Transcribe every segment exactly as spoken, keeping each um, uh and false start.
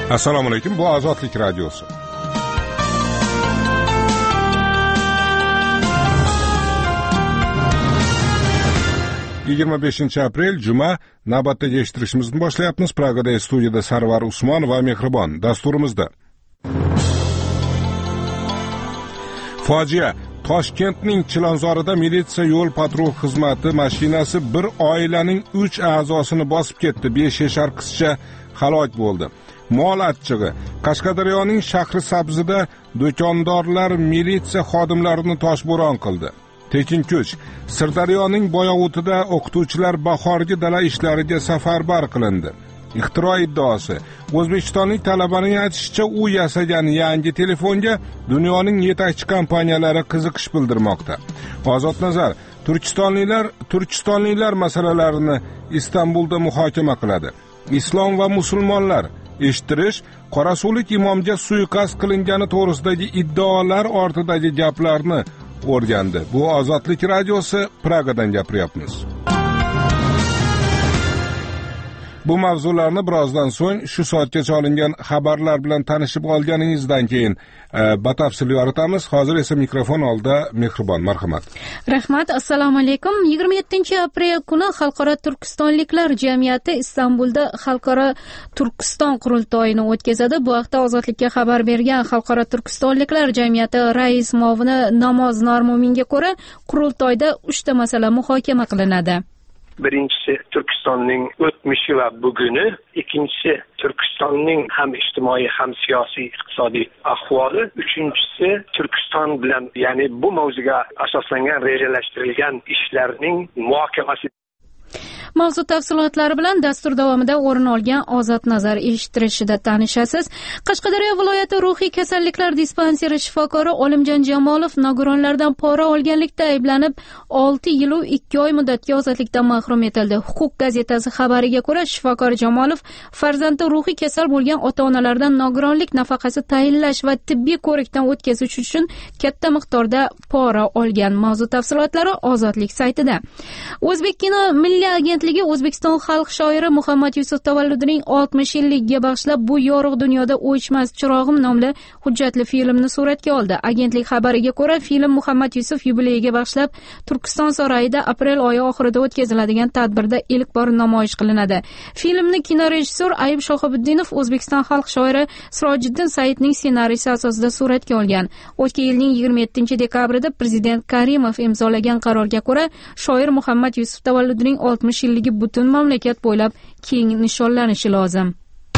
Assalomu alaykum, bu Ozodlik radiosi. yigirma beshinchi aprel juma, navbatdagi eshittirishimizni boshlayapmiz. Pragada studiyada Sarvar Usmon va Mehribon. Dasturimizda fojia. Toshkentning Chilonzorida militsiya yo'l patrul xizmati mashinasi bir oilaning uch a'zosini bosib ketdi. besh yashar qizcha halok bo'ldi. Mol achchig'i. Qashqadaryoning shahri Sabzida do'kondorlar militsiya xodimlarini toshbo'ron qildi. Tekinkuch. Sirdaryoning Boyovutida o'qituvchilar bahorgi dala ishlariga safarbar qilindi. Ixtiro iddaosi. O'zbekistonlik talabaning aytishicha, u yasagan yangi telefonga dunyoning yetakchi kompaniyalari qiziqish bildirmoqda. Ozod nazar. Turkistonliklar Turkistonliklar masalalarini Istanbulda muhokama qiladi. Islom va musulmonlar. Eshittirish. Qorasulik imomga suiqasd qilingani to'g'risidagi iddaolar ortidagi gaplarni o'rgandi. Bu Ozodlik radiosi, Pragadan gapiryapmiz. Bu mavzularni birozdan so'ng shu soatgacha olingan xabarlar bilan tanishib olganingizdan keyin e, batafsil yoritamiz. Hozir esa mikrofon oldida Mehribon, marhamat. Rahmat, assalomu alaykum. yigirma yettinchi aprel kuni Xalqaro Turkistonliklar jamiyati Istanbulda Xalqaro Turkiston qurultoyini o'tkazadi. Bu haqda Ozodlikka xabar bergan Xalqaro Turkistonliklar jamiyati rais muavini Namoz Normuminga ko'ra, qurultoyda uchta masala muhokama qilinadi. Birincisi Türkistan'ın o'tmishi va buguni, ikincisi Türkistan'ın hem ijtimoiy hem siyosiy iqtisodiy ahvoli, uchinchisi Türkistan bilan, ya'ni bu mavzuga asoslangan rejalashtirilgan ishlarning muhokamasi. Mavzu tafsilotlari bilan dastur davomida o'rin olgan Ozod nazar eshittirishida tanishasiz. Qashqadaryo viloyati ruhiy kasalliklar dispanseri shifokori Olimjon Jamolov nogironlardan pora olganlikda ayblanib olti yil va ikki oy muddatga ozodlikdan mahrum etildi. Huquq gazetasi xabariga ko'ra, shifokor Jamolov farzandi ruhiy kasal bo'lgan ota-onalardan nogironlik nafaqasi tayinlash va tibbiy ko'rikdan o'tkazish uchun katta miqdorda pora olgan. Mavzu tafsilotlari Ozodlik saytida. O'zbek kino milliy agentligi O'zbekiston xalq shoiri Muhammad Yusuf tavalludining oltmish yilligiga bag'ishlab Bu yorug' dunyoda o'chmas chirog'im nomli hujjatli filmni suratga oldi. Agentlik xabariga ko'ra, film Muhammad Yusuf yubileyiga bag'ishlab Turkiston saroyida aprel oyi oxirida o'tkaziladigan tadbirda ilk bor namoyish qilinadi. Filmni kinorejissor Ayub Shohibuddinov O'zbekiston xalq shoiri Sirojiddin Saidning ssenariysi asosida suratga olgan. O'tgan yilning yigirma yettinchi dekabrida prezident Karimov imzolagan qarorga ko'ra, shoir Muhammad Yusuf tavalludining oltmish yilligi butun mamlakat bo'ylab keng nishonlanishi lozim.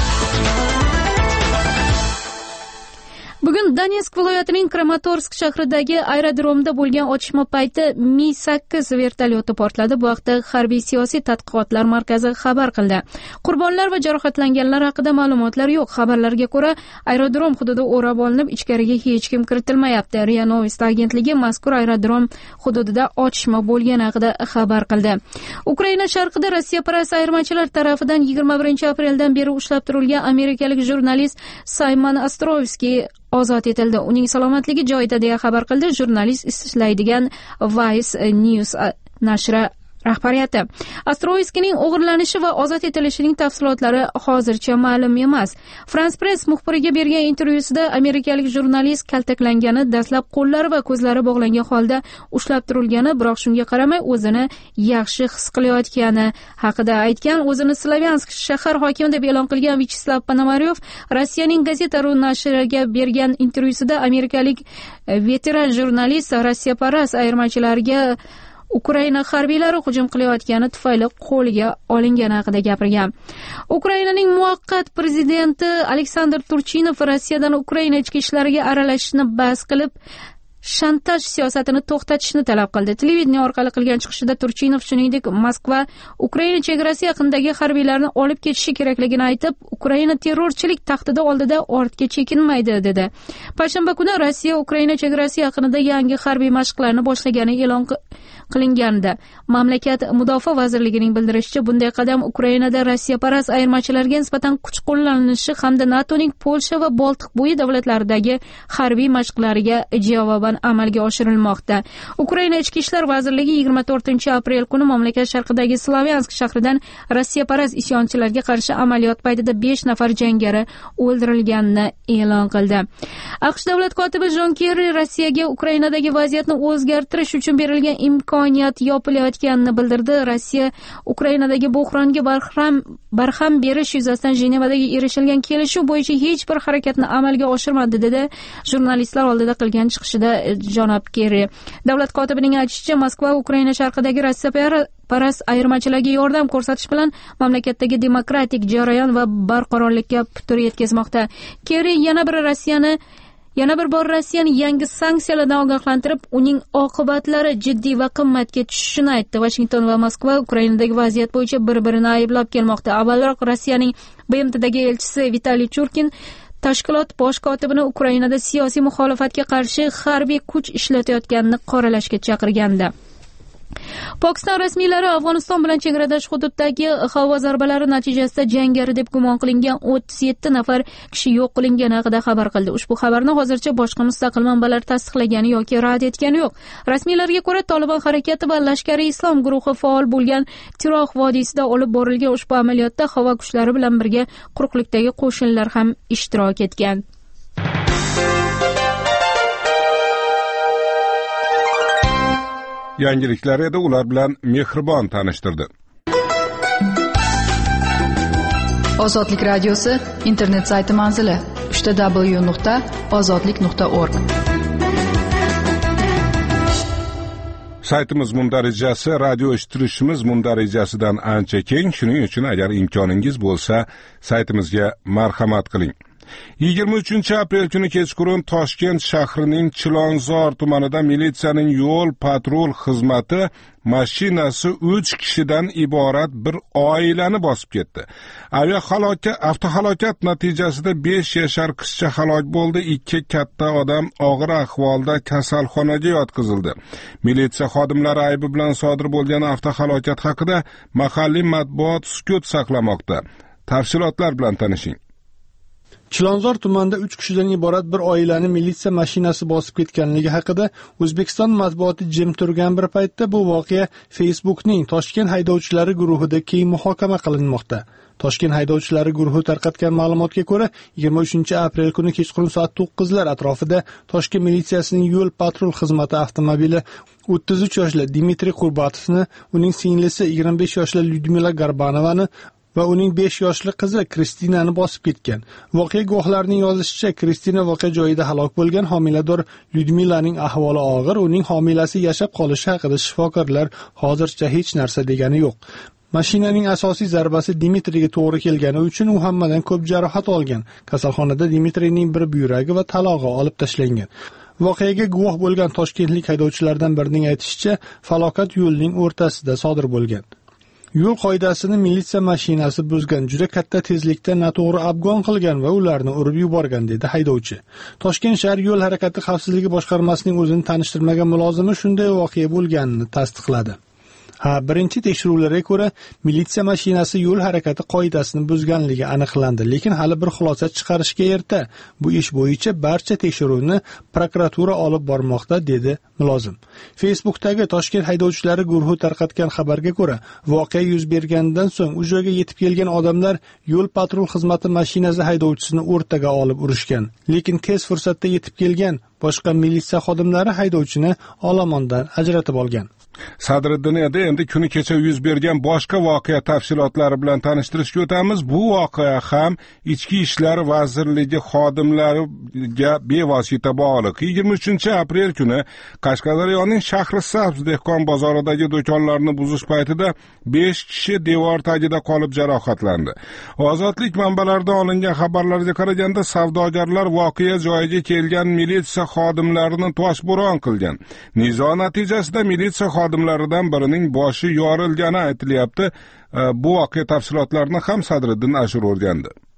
Bugun Donetsk viloyatining Kramatorsk shahridagi aerodromda bo'lgan otishma payti Mi sakkiz vertolyoti portladi. Bu haqda harbiy siyosiy tadqiqotlar markazi xabar qildi. Qurbonlar va jarohatlanganlar haqida ma'lumotlar yo'q. Xabarlarga ko'ra, aerodrom hududi o'rab olinib, ichkariga hech kim kiritilmayapti. Ria Novosti agentligi mazkur aerodrom hududida otishma bo'lgani haqida xabar qildi. Ukraina sharqida Rossiyaparast ayirmachilar tarafidan yigirma birinchi apreldan beri ushlab turilgan amerikalik jurnalist Saymon Ostrovskiy ozod etildi. Uning salomatligi joyida deya xabar qildi jurnalist ishlaydigan Vice News nashri rahbariyati. Ostrovskiyning o'g'irlanishi va ozod etilishining tafsilotlari hozircha ma'lum emas. France Press muxbiriga bergan intervyusida amerikalik jurnalist kaltaklangani, dastlab qo'llari va ko'zlari bog'langan holda ushlab turilgani, biroq shunga qaramay o'zini yaxshi his qilayotgani haqida aytgan. O'zini Slavyansk shahar hokimi deb e'lon qilgan Vyacheslav Ponomaryov Rossiyaning Gazeta.ru nashriga bergan intervyusida amerikalik veteran jurnalist Rossiyaparast ayirmachilarga Ukraina harbiylari hujum qilayotgani tufayli qo'lga olingani haqida gapirgan. Ukrainaning muvaqqat prezidenti Aleksandr Turchinov Rossiyadan Ukraina ichki ishlariga aralashishni bas qilib, shantaj siyosatini to'xtatishni talab qildi. Televideniya orqali qilgan chiqishida Turchinov shuningdek Moskva Ukraina chegarasi yaqinidagi harbiylarni olib ketishi kerakligini aytib, Ukraina terrorchilik tahdidi oldida ortga chekinmaydi dedi. Payshanba kuni Rossiya Ukraina chegarasi yaqinida yangi harbiy mashqlarni boshlagani e'lon qilingandi. Mamlakat mudofaa vazirligining bildirishicha, bunday qadam Ukrainada rossiyaparast ayirmachilarga nisbatan kuch qo'llanishi hamda NATOning Polsha va Boltiqbo'yi davlatlaridagi harbiy mashqlariga javoban amalga oshirilmoqda. Ukraina ichki ishlar vazirligi yigirma to'rtinchi aprel kuni mamlakat sharqidagi Slavyansk shahridan rossiyaparast isyonchilarga qarshi amaliyot paytida besh nafar jangari o'ldirilganini e'lon qildi. AQSh davlat kotibi Jon Kerri Rossiyaga Ukrainadagi vaziyatni o'zgartirish uchun berilgan imkoniyat yopilayotganini bildirdi. Rossiya Ukrainadagi buhronga barham barham berish yuzasidan Jenevadagi erishilgan kelishuv bo'yicha hech bir harakatni amalga oshirmadi, dedi jurnalistlar oldida qilgan chiqishida janob Kerri. Davlat kotibining aytishicha, Moskva Ukraina sharqidagi rossiyaparast ayirmachilarga yordam ko'rsatish bilan mamlakatdagi demokratik jarayon va barqarorlikka putur yetkazmoqda. Kerri yana bir Rossiyani Yana bir bor Rossiyani yangi sanksiyalardan ogohlantirib, uning oqibatlari jiddiy va qimmatga tushishini aytdi. Washington va Moskva Ukrainadagi vaziyat bo'yicha bir-birini ayblab kelmoqda. Avvalroq Rossiyaning B M Tdagi elchisi Vitaliy Churkin tashkilot bosh kotibini Ukrainada siyosiy muxolifatga qarshi harbiy kuch ishlatayotganini qoralashga chaqirgandi. Pokiston rasmiylari Afg'oniston bilan chegaradosh hududdagi havo zarbalari natijasida jangari deb gumon qilingan o'ttiz yetti nafar kishi yo'q qilingani haqida xabar qildi. Ushbu xabarni hozircha boshqa mustaqil manbalar tasdiqlagani yoki rad etgani yo'q. Rasmiylarga ko'ra, Taliban harakati va Lashkari Islom guruhi faol bo'lgan Tiroq vodiysida olib borilgan ushbu amaliyotda havo kuchlari bilan birga quruqlikdagi qo'shinlar ham ishtirok etgan. Yangiliklar edi, ular bilan Mehribon tanishtirdi. Ozodlik radiosi internet sayti manzili w w w nuqta ozodlik nuqta org. Saytimiz mundarijasi, radio eshittirishimiz mundarijasidan ancha keng. Shuning uchun agar imkoningiz bo'lsa, saytimizga marhamat qiling. yigirma uchinchi aprel kuni kechqurun Toshkent shahrining Chilonzor tumanida militsiyaning yo'l patrul xizmati mashinasi uch kishidan iborat bir oilani bosib ketdi. Aviahalokat avtohalokat natijasida besh yashar qizcha halok bo'ldi, ikki katta odam og'ir ahvolda kasalxonaga yotqizildi. Militsiya xodimlari aybi bilan sodir bo'lgan avtohalokat haqida mahalliy matbuot sukut saqlamoqda. Tafsilotlar bilan tanishing. Chilonzor tumanida uch kishidan iborat bir oilani militsiya mashinasi bosib ketganligi haqida O'zbekiston matbuoti jim turgan bir paytda bu voqea Facebookning Toshkent haydovchilari guruhida keng muhokama qilinmoqda. Toshkent haydovchilari guruhi tarqatgan ma'lumotga ko'ra, yigirma uchinchi aprel kuni kechqurun soat to'qqizlar atrofida Toshkent militsiyasining yo'l patrul xizmati avtomobili o'ttiz uch yoshli Dmitriy Qurbatovni, uning singlisi yigirma besh yoshli Lyudmila Garbanovani va uning besh yoshli qizi Kristinani bosib ketgan. Voqea guvohlarining yozishicha, Kristina voqea joyida halok bo'lgan, homilador Lyudmilaning ahvoli og'ir, uning homilasi yashab qolishi haqida shifokorlar hozircha hech narsa degani yo'q. Mashinaning asosiy zarbasi Dmitriyga to'g'ri kelgani uchun u hammadan ko'p jarohat olgan. Kasalxonada Dmitriyning bir buyragi va talog'i olib tashlangan. Voqeaga guvoh bo'lgan toshkentlik haydovchilardan birining aytishicha, falokat yo'lning o'rtasida sodir bo'lgan. Yo'l qoidasini militsiya mashinasi buzgan, juda katta tezlikda noto'g'ri abgon qilgan va ularni urib yuborgan, dedi haydovchi. Toshkent shahar yo'l harakati xavfsizligi boshqarmasining o'zini tanishtirmagan mulozimi shunday voqea bo'lganini tasdiqladi. Ha, birinchi tekshiruvlarga ko'ra, militsiya mashinasi yo'l harakati qoidasini buzganligi aniqlandi, lekin hali bir xulosa chiqarishga erta. Bu ish bo'yicha barcha tekshiruvni prokuratura olib bormoqda, dedi mulozim. Facebookdagi Toshkent haydovchilari guruhi tarqatgan xabarga ko'ra, voqea yuz berganidan so'ng u joyga yetib kelgan odamlar yo'l patrul xizmati mashinasi haydovchisini o'rtaga olib urishgan, lekin tez fursatda yetib kelgan boshqa militsiya xodimlari haydovchini olomondan ajratib olgan. Sadriddin edi, endi kuni kecha yuz bergan boshqa voqea tafsilotlari bilan tanishtirishga o'tamiz. Bu voqea ham Ichki ishlar vazirligi xodimlariga bevosita bog'liq. yigirma uchinchi aprel kuni Qashqadaryoning Shahrisabz dehqon bozoridagi do'konlarni buzish paytida besh kishi devor tagida qolib jarohatlandi. Ozodlik manbalaridan olingan xabarlarga qaraganda, savdogarlar voqea joyiga kelgan militsiya xodimlarini toshbo'ron qilgan. Nizo natijasida militsiya xodimlaridan birining boshi yorilgani aytilyapti. Bu voqea tafsilotlarini ham Sadriddin Ashur o'rgandi.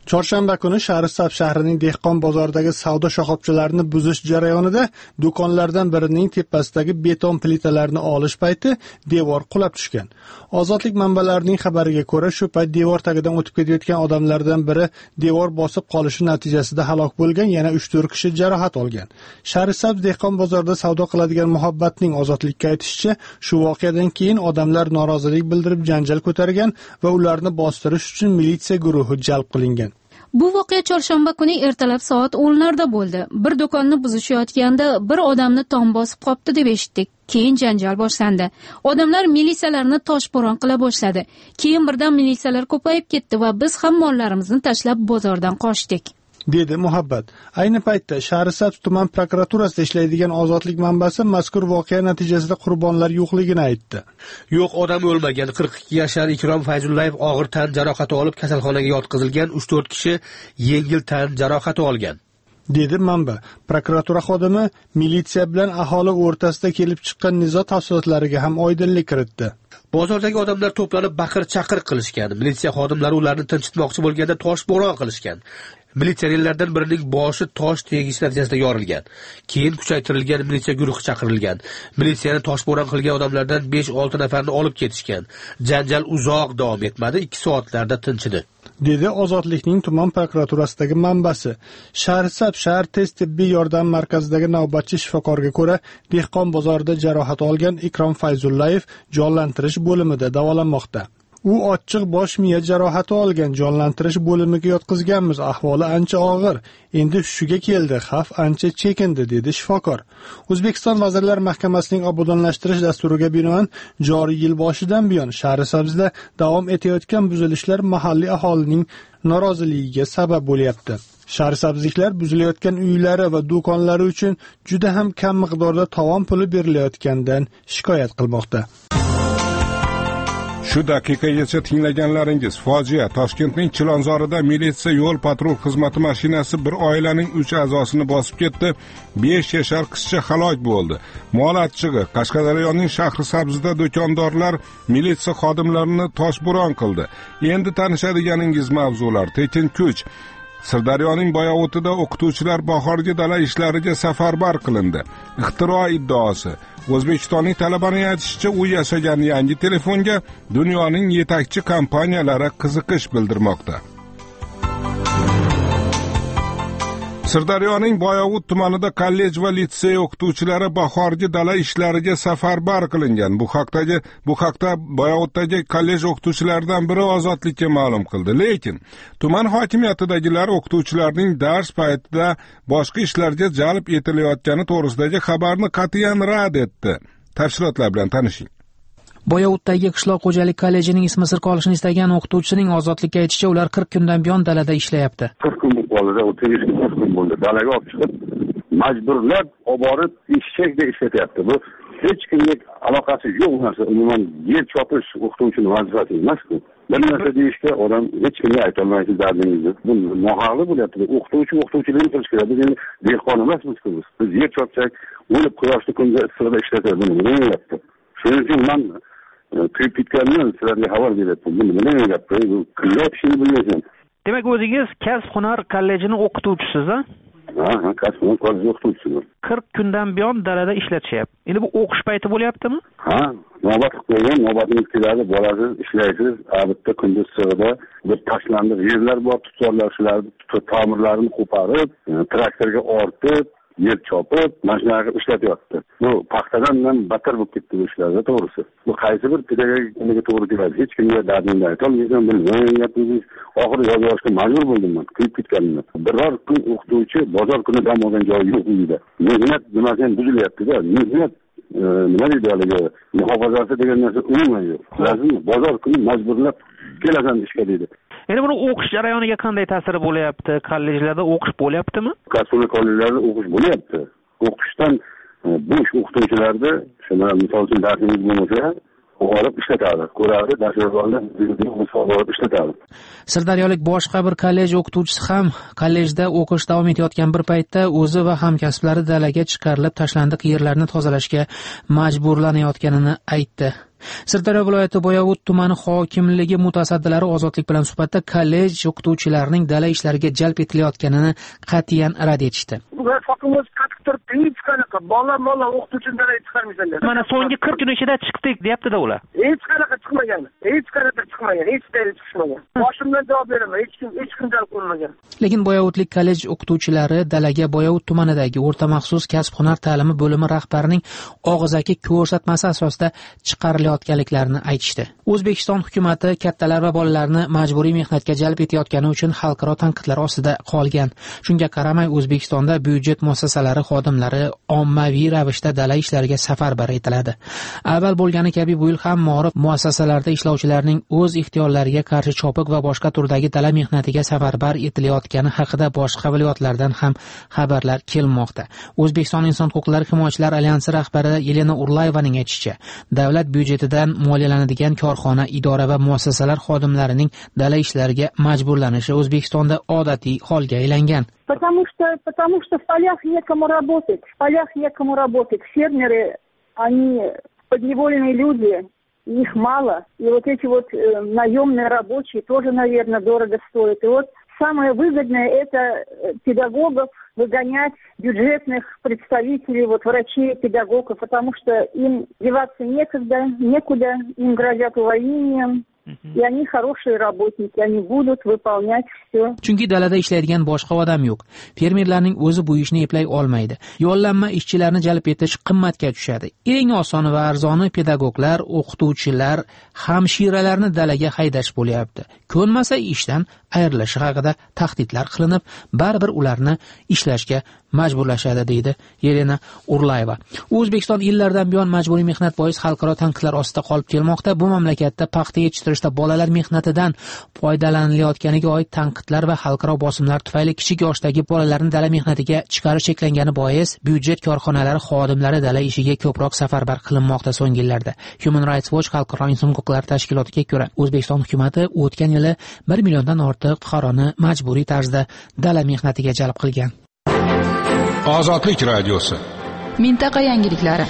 Chorshanba kuni Shahrisabz shahrining Dehqon bozoridagi savdo shoxobchalarini buzish jarayonida do'konlardan birining tepasidagi beton plitalarni olish payti devor qulab tushgan. Ozodlik manbalarining xabariga ko'ra, shu payt devor tagidan o'tib ketayotgan odamlardan biri devor bosib qolishi natijasida halok bo'lgan, yana uch to'rt kishi jarohat olgan. Shahrisabz Dehqon bozorida savdo qiladigan Muhabbatning Ozodlikka aytishicha, shu voqeadan keyin odamlar norozilik bildirib janjal ko'targan va ularni bostirish uchun militsiya guruhi jalb qilingan. Bu voqea chorshanba kuni ertalab soat o'nlarda bo'ldi. Bir do'konni buzishayotganda bir odamni tom bosib qopti deb eshitdik. Keyin janjal boshlandi. Odamlar militsiyalarni toshbo'ron qila boshladi. Keyin birdan militsiyalar ko'payib ketdi va biz ham mollarimizni tashlab bozordan qochdik, dedi Muhabbat. Ayni paytda Shahrisabz tuman prokuraturasida ishlaydigan Ozodlik manbasi mazkur voqea natijasida qurbonlar yo'qligini aytdi. Yo'q, odam o'lmagan. qirq ikki yashar Ikrom Fayzullayev og'ir tan jarohati olib kasalxonaga yotqizilgan, uch to'rt kishi yengil tan jarohati olgan, dedi manba. Prokuratura xodimi militsiya bilan aholi o'rtasida kelib chiqqan nizo tafsilotlariga ham oydinlik kiritdi. Bozordagi odamlar to'planib baqir-chaqir qilishgan. Militsiya xodimlari ularni tinchitmoqchi bo'lganda toshbo'ron qilishgan. Militsionerlardan birining boshi tosh tegish natijasida yorilgan. Keyin kuchaytirilgan militsiya guruhi chaqirilgan. Militsiyani toshbo'ron qilgan odamlardan besh olti nafarni olib ketishgan. Janjal uzoq davom etmadi, ikki soatlarda tinchidi, dedi Ozodlikning tuman prokuraturasidagi manbasi. Shahrisabz shahar tez tibbiy yordam markazidagi navbatchi shifokorga ko'ra, Dehqon bozorida jarohat olgan Ikrom Fayzullayev jonlantirish bo'limida davolanmoqda. U ochiq bosh miya jarohati olgan, jonlantirish bo'limiga yotqizganmiz, ahvoli ancha og'ir. Endi hushiga keldi, xavf ancha chekindi, dedi shifokor. O'zbekiston Vazirlar Mahkamasining obodonlashtirish dasturiga binoan joriy yil boshidan buyon Shahrisabzda davom etayotgan buzilishlar mahalliy aholining noroziligiga sabab bo'lyapti. Shahrisabzliklar buzilayotgan uylari va do'konlari uchun juda ham kam miqdorda tovon puli berilayotganidan shikoyat qilmoqda. Shu daqiqagacha tinglaganlaringiz fojia. Toshkentning Chilonzorida militsiya yo'l patrul xizmati mashinasi bir oilaning uch a'zosini bosib ketdi. besh yashar qizcha halok bo'ldi. Mol achchig'i. Qashqadaryoning Shahrisabzida do'kondorlar militsiya xodimlarini toshbo'ron qildi. Endi tanishadiganingiz mavzular. Tekin kuch. Sirdaryoning Boyovutida o'qituvchilar bahorgi dala ishlariga safarbar qilindi. Ixtiro iddaosi. O'zbekistonning talabaning aytishicha, u yashagan yangi telefonga dunyoning yetakchi kompaniyalari qiziqish bildirmoqda. Sirdaryoning Boyovut tumanida kollej va litsey o'qituvchilari bahorgi dala ishlariga safarbar qilingan. Bu haqdagi bu haqda Boyovutdagi kollej o'qituvchilaridan biri Ozodlikka ma'lum qildi. Lekin tuman hokimiyatidagilar o'qituvchilarning dars paytida boshqa ishlarga jalb etilayotgani to'g'risidagi xabarni qat'iyan rad etdi. Tafsilotlar bilan tanishing. Boyovutdagi qishloq xo'jalik kollejining ismi sir qolishini istagan o'qituvchining Ozodlikka aytishicha, ular qirq kundan buyon dalada ishlayapti. qirq kun bo'ldi, o tegishli qirq kun bo'ldi. Dalaga olib chiqib, majburlab olib borib eshakdek ishlatyapti. Bu hech kimga aloqasi yo'q narsa. Umuman yer chopish o'qituvchining vazifasi emas-ku. Bir narsa deyishga odam hech kimga aytolmaysiz dardingizni. Bu nohaqli bo'lyapti. O'qituvchi o'qituvchilikni qilish kerak. Biz endi dehqon emasmiz-ku. Biz yer chopsak, o'lib quyoshni kunda issiqda ishlatadi. Buni bilyapti. Shuning uchun men kuyib ketganman, sizlarga xabar beryapman. Buni bilyapti. Bu qilib ishini bilmaysan. Demak, o'zingiz kasb-hunar kollejining o'qituvchisiz-a? Ha, ha, kasb-hunar kollej o'qituvchisiman. qirq kundan buyon dalada ishlatishyapti. Endi bu o'qish payti bo'lyaptimi? Ha, navbat qo'ygan, navbatingiz keladi, borasiz, ishlaysiz, albatta kunduz sig'ida bir tashlandiq yerlar bor, tutzorlar, shularni ta'mirlarini qo'parib, traktorga ortib, yer chopib, mashinaga ishlatyapti. Bu paxtadan ham battar bo'lib ketdi bu ishlarda, to'g'risi. Bu qaysi bir pedagogikaga to'g'ri keladi. Hech kimga dardingni aytolmaysan, bilmayapsiz. Oxiri yozishga majbur bo'ldim men, kuyib ketganimdan. Biror kun o'qituvchi bozor kuni dam olgan joyi yo'q uyda. Mehnat nimasi ham buzilyapti-da. Mehnat nima deydi haligi, muhofazasi degan narsa umuman yo'q. Bilasizmi? Bozor kuni majburlab kelasan ishga deydi. Endi buni o'qish jarayoniga qanday ta'siri bo'lyapti? Kollejlarda o'qish bo'lyaptimi? Kasb-hunar kollejlarda o'qish bo'lyapti. O'qishdan bo'sh o'qituvchilarda, shuna misol uchun darsingiz bo'lmasa, olib ishlatadi. Ko'radi, darslarni olib ishlatadi. Sirdaryolik boshqa bir kollej o'qituvchisi ham kollejda o'qish davom etayotgan bir paytda o'zi va hamkasblari dalaga chiqarilib tashlandiq yerlarni tozalashga majburlanayotganini aytdi. Sirdaryo viloyati Boyovut tumani hokimligi mutasaddilari Ozodlik bilan suhbatda kollej o'qituvchilarining dala ishlariga jalb etilayotganini qat'iyan rad etishdi. Hokimimiz qattiq turib, hech qanaqa bola bola o'qituvchini dalaga chiqarmaysanlar. Mana so'nggi qirq kun ichida chiqdik deyapti-da ular. Hech qanaqa chiqmagan. Hech qanaqa chiqmagan. Hech qayerga chiqmagan. Boshimdan javob beraman. Hech kim hech kim jalb qilinmagan. Lekin Boyovutlik kollej o'qituvchilari dalaga Boyovut tumanidagi o'rta maxsus kasb-hunar ta'limi bo'limi rahbarining og'zaki ko'rsatmasi asosida chiqarilayotganliklarini aytishdi. O'zbekiston hukumatı kattalar va bolalarni majburiy mehnatga jalb etayotgani uchun xalqaro tanqidlar ostida qolgan. Shunga qaramay O'zbekistonda byudjet muassasalari xodimlari ommaviy ravishda dala ishlariga safarbar etiladi. Avval bo'lgani kabi bu yil ham ma'rif muassasalarda ishlovchilarning o'z ixtiyorlariga qarshi chopiq va boshqa turdagi dala mehnatiga safarbar etilayotgani haqida boshqa viloyatlardan ham xabarlar kelmoqda. O'zbekiston inson huquqlari himoyachilari alyansi rahbari Yelena Urlayevaning aytishicha, davlat byudjetidan moliyalanadigan korxona, idora va muassasalar xodimlarining dala ishlariga majburlanishi O'zbekistonda odatiy holga aylangan. Потому что, потому что в полях некому работать, в полях некому работать. Фермеры, они подневоленные люди, их мало. И вот эти вот э, наемные рабочие тоже, наверное, дорого стоят. И вот самое выгодное – это педагогов выгонять, бюджетных представителей, вот врачей, педагогов, потому что им деваться некогда, некуда, им грозят увольнением. И они хорошие работники, они будут выполнять все. Chunki dalada ishlaydigan boshqa odam yo'q. Fermerlarning o'zi bu ishni eplay olmaydi. Yollanma ishchilarni jalb etish qimmatga tushadi. Eng osoni va arzoni pedagoglar, o'qituvchilar, hamshiralarni dalaga haydash bo'lyapti. Ko'nmasa ishdan ayrilishi haqida tahdidlar qilinib, baribir ularni ishlashga majburlashadi, deydi Yelena Urlayeva. O'zbekiston yillardan buyon majburiy mehnat bois xalqaro tanqidlar ostida qolib kelmoqda. Bu mamlakatda paxta yetishtirishda bolalar mehnatidan foydalanilayotganiga oid tanqidlar va xalqaro bosimlar tufayli kichik yoshdagi bolalarni dala mehnatiga chiqarish cheklangani bois byudjet korxonalari xodimlari dala ishiga ko'proq safarbar qilinmoqda so'nggi yillarda. Human Rights Watch xalqaro inson huquqlari tashkilotiga ko'ra, O'zbekiston hukumatı o'tgan yili bir milliondan ortiq fuqaroni majburiy tarzda dala mehnatiga jalb qilgan. Ozodlik radiosi. Mintaqa yangiliklari.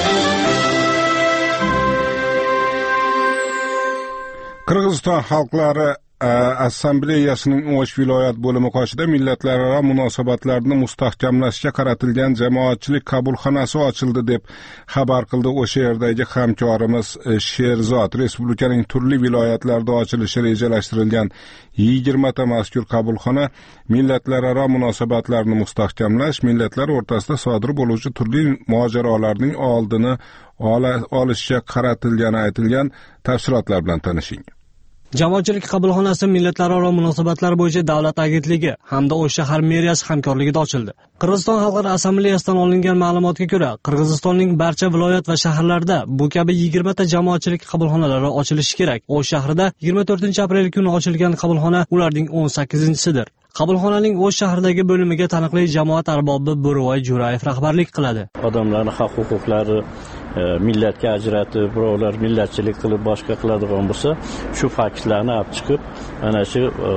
Qirg'iziston xalqlari Assambleyasining O'sh viloyat bo'limi qoshida millatlararo munosabatlarni mustahkamlashga qaratilgan jamoatchilik qabulxonasi ochildi deb xabar qildi o'sha yerdagi hamkorimiz Sherzod. Respublikaning turli viloyatlarida ochilishi rejalashtirilgan yigirma ta mazkur qabulxona millatlararo munosabatlarni mustahkamlash, millatlar o'rtasida sodir bo'luvchi turli mojarolarning oldini olishga qaratilgani aytilgan. Tafsilotlar bilan tanishing. Jamoatchilik qabulxonasi millatlararo munosabatlar bo'yicha davlat agentligi hamda O'sh shahar meriyasi hamkorligida ochildi. Qirg'iziston xalqaro assambleyasidan olingan ma'lumotga ko'ra, Qirg'izistonning barcha viloyat va shaharlarida bu kabi yigirma ta jamoatchilik qabulxonalari ochilishi kerak. O'sh shahrida yigirma to'rtinchi aprel kuni ochilgan qabulxona ularning o'n sakkizinchisidir. Qabulxonaning O'sh shahridagi bo'limiga taniqli jamoat arbobi Bo'rivoy Jo'rayev rahbarlik qiladi. Odamlarning haq-huquqlari millatga ajratib, birovlar millatchilik qilib boshqa qiladigan bo'lsa, shu faktlarni olib chiqib, mana shu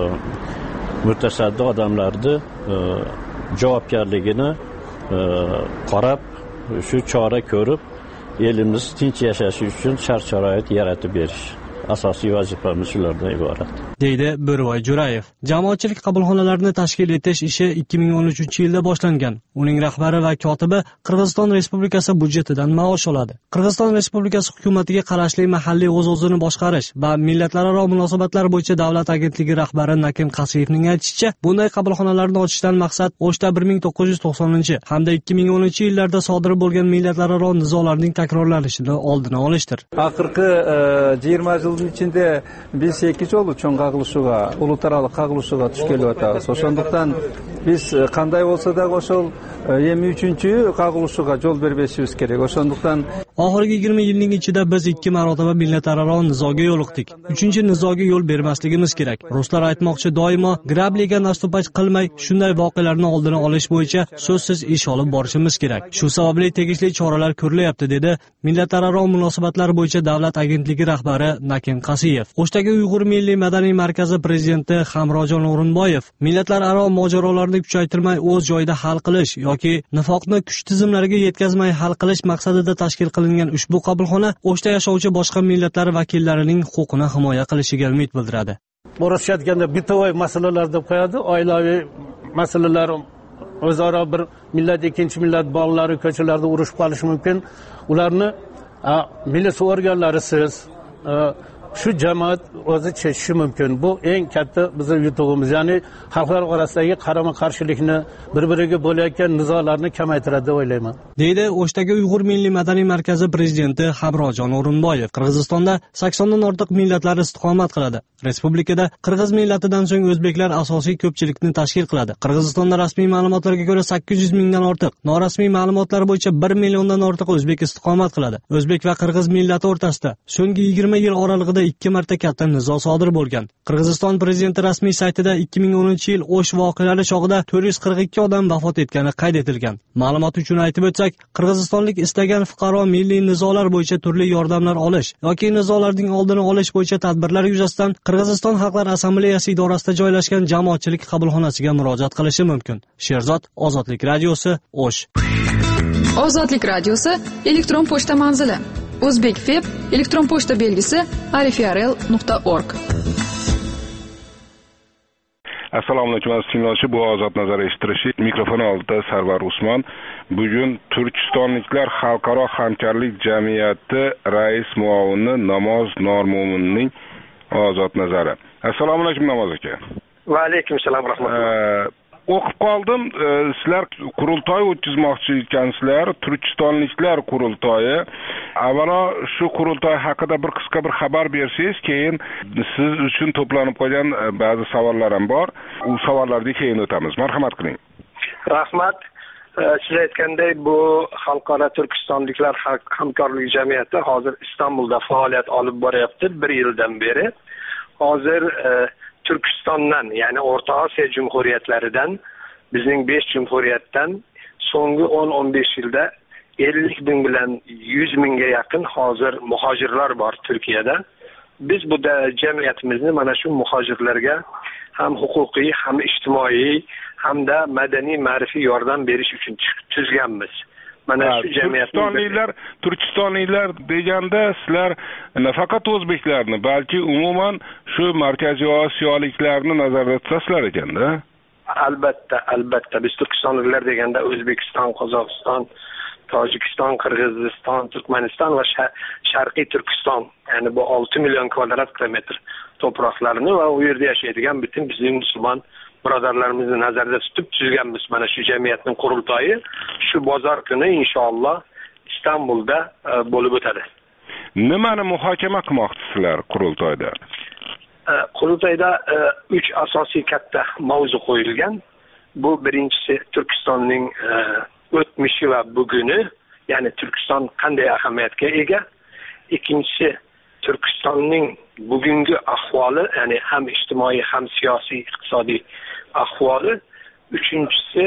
mutasaddi odamlarni javobgarligini qarab, shu chora ko'rib, elimiz tinch yashashi uchun shart-sharoit yaratib berish. Asosiy vazifamiz shulardan iborat, deydi Bo'rivoy Jo'rayev. Jamoatchilik qabulxonalarini tashkil etish ishi ikki ming o'n uchinchi yilda boshlangan. Uning rahbari va kotibi Qirg'iziston Respublikasi budjetidan maosh oladi. Qirg'iziston Respublikasi hukumatiga qarashli mahalliy o'z-o'zini boshqarish va millatlararo munosabatlar bo'yicha davlat agentligi rahbari Nakim Qasiyevning aytishicha, bunday qabulxonalarni ochishdan maqsad O'shda bir ming to'qqiz yuz to'qsoninchi hamda ikki ming o'ninchi yillarda sodir bo'lgan millatlararo nizolarning takrorlanishini oldini olishdir. Oxirgi yigirma yil içinde biz sekiz oldu çoğun qaqılışıga, ulutarалық qaqılışıga tuş kelip atağız. Oşonduktan biz qanday olsa da oşol yirmi üçüncü qaqılışıga yol bermesimiz kerak. Oşonduktan oxirgi yigirma yilning ichida biz ikki marotaba millatlararo nizoga yo'liqdik. Uchinchi nizoga yo'l bermasligimiz kerak. Ruslar aytmoqchi, doimo grabliga nastupaj qilmay, shunday voqealarni oldini olish bo'yicha so'zsiz ish olib borishimiz kerak. Shu sababli tegishli choralar ko'rilyapti, dedi millatlararo munosabatlar bo'yicha davlat agentligi rahbari Nakim Qasiyev. O'shdagi Uyg'ur milliy madaniy markazi prezidenti Hamrojon O'rinboyev millatlararo mojarolarni kuchaytirmay o'z joyida hal qilish yoki nifoqni kuch tizimlariga yetkazmay hal qilish maqsadida tashkil qilingan qilingan ushbu qabulxona O'shda yashovchi boshqa millatlar vakillarining huquqini himoya qilishiga umid bildiradi. Borishayotganda bitovoy masalalar deb qo'yadi, oilaviy masalalar, o'zaro bir millat ikkinchi millat bog'lari ko'chalarda urushib qolishi mumkin. Ularni militsiya organlarisiz shu jamoat o'zi chechishi mumkin. Bu eng katta bizning yutug'imiz, ya'ni xalqlar orasidagi qarama-qarshilikni, bir-biriga bo'layotgan nizolarni kamaytiradi deb o'ylayman. Deydi O'shdagi Uyg'ur Milliy madaniy markazi prezidenti Habrojon O'rinboyev. Qirg'izistonda saksondan ortiq millatlar istiqomat qiladi. Respublikada qirg'iz millatidan so'ng o'zbeklar asosiy ko'pchilikni tashkil qiladi. Qirg'izistonda rasmiy ma'lumotlarga ko'ra sakkiz yuz mingdan ortiq, norasmiy ma'lumotlar bo'yicha bir milliondan ortiq o'zbek istiqomat qiladi. O'zbek va qirg'iz millati o'rtasida so'nggi yigirma yil oralig'ida ikki marta katta nizo sodir bo'lgan. Qirg'iziston prezidenti rasmiy saytida ikki ming o'ninchi yil O'sh voqealari chog'ida to'rt yuz qirq ikki odam vafot etgani qayd etilgan. Ma'lumot uchun aytib o'tsak, qirg'izistonlik istagan fuqaro milliy nizolar bo'yicha turli yordamlar olish yoki nizolarning oldini olish bo'yicha tadbirlar yuzasidan Qirg'iziston Xalqlar Assambleyasi idorasida joylashgan jamoatchilik qabulxonasiga murojaat qilishi mumkin. Sherzod, Ozodlik radiosi, O'sh. Ozodlik radiosi elektron pochta manzili: O'zbekfeb elektron pochta belgisi arifrl nuqta org. Assalomu alaykum tinglovchi, bu Ozod nazar eshittirishi. Mikrofon oldida Sarvar Usmon. Bugun Turkistonliklar xalqaro hamkorlik jamiyati rais muavini Namoz Normo'minning Ozod nazari. Assalomu alaykum Namoz aka. Va alaykum assalom rahmatulloh. O'qib qoldim, sizlar qurultoy o'tkazmoqchi ekansizlar, Turkistonliklar qurultoyi. Avvalo shu qurultoy haqida bir qisqa bir xabar bersangiz, keyin siz uchun to'planib qolgan ba'zi savollar ham bor. U savollarga keyin o'tamiz. Marhamat qiling. Rahmat. Siz aytganday, bu xalqaro Turkistonliklar hamkorlik jamiyati hozir Istanbulda faoliyat olib boryapti bir yildan beri. Hozir Turkistondan, ya'ni O'rta Osiyo jumhuriyatlaridan, bizning besh jumhuriyatdan so'nggi o'n o'n besh yilda ellik ming bilan yuz mingga yaqin hozir muhojirlar bor Turkiyada. Biz bu da jamiyatimizni mana shu muhojirlarga ham huquqiy, ham ijtimoiy, hamda madaniy ma'rifiy yordam berish uchun tuzganmiz. Mana shu Turkistonliklar, Turkistonliklar deganda sizlar nafaqat o'zbeklarni, balki umuman shu Markaziy Osiyoliklarni nazarda tutasizlar ekanda. Albatta, albatta. Biz Turkistonliklar deganda O'zbekiston, Qozog'iston, Tojikiston, Qirg'iziston, Turkmaniston va Sharqiy Turkiston, ya'ni bu olti million kvadrat kilometr to'proqlarni va u yerda yashaydigan butun bizning musulmon birodarlarimizni nazarda tutib tuzganmiz mana shu jamiyatning qurultoyi. Shu bozor kuni inshaalloh Istanbulda bo'lib o'tadi. Nimani muhokama qilmoqchisizlar qurultoyda? Qurultoyda uch asosiy katta mavzu qo'yilgan. Bu birinchisi Turkistonning o'tmishi va buguni, ya'ni Turkiston qanday ahamiyatga ega. Ikkinchisi Turkistonning bugungi ahvoli, ya'ni ham ijtimoiy, ham siyosiy, iqtisodiy ahvoli. Uchinchisi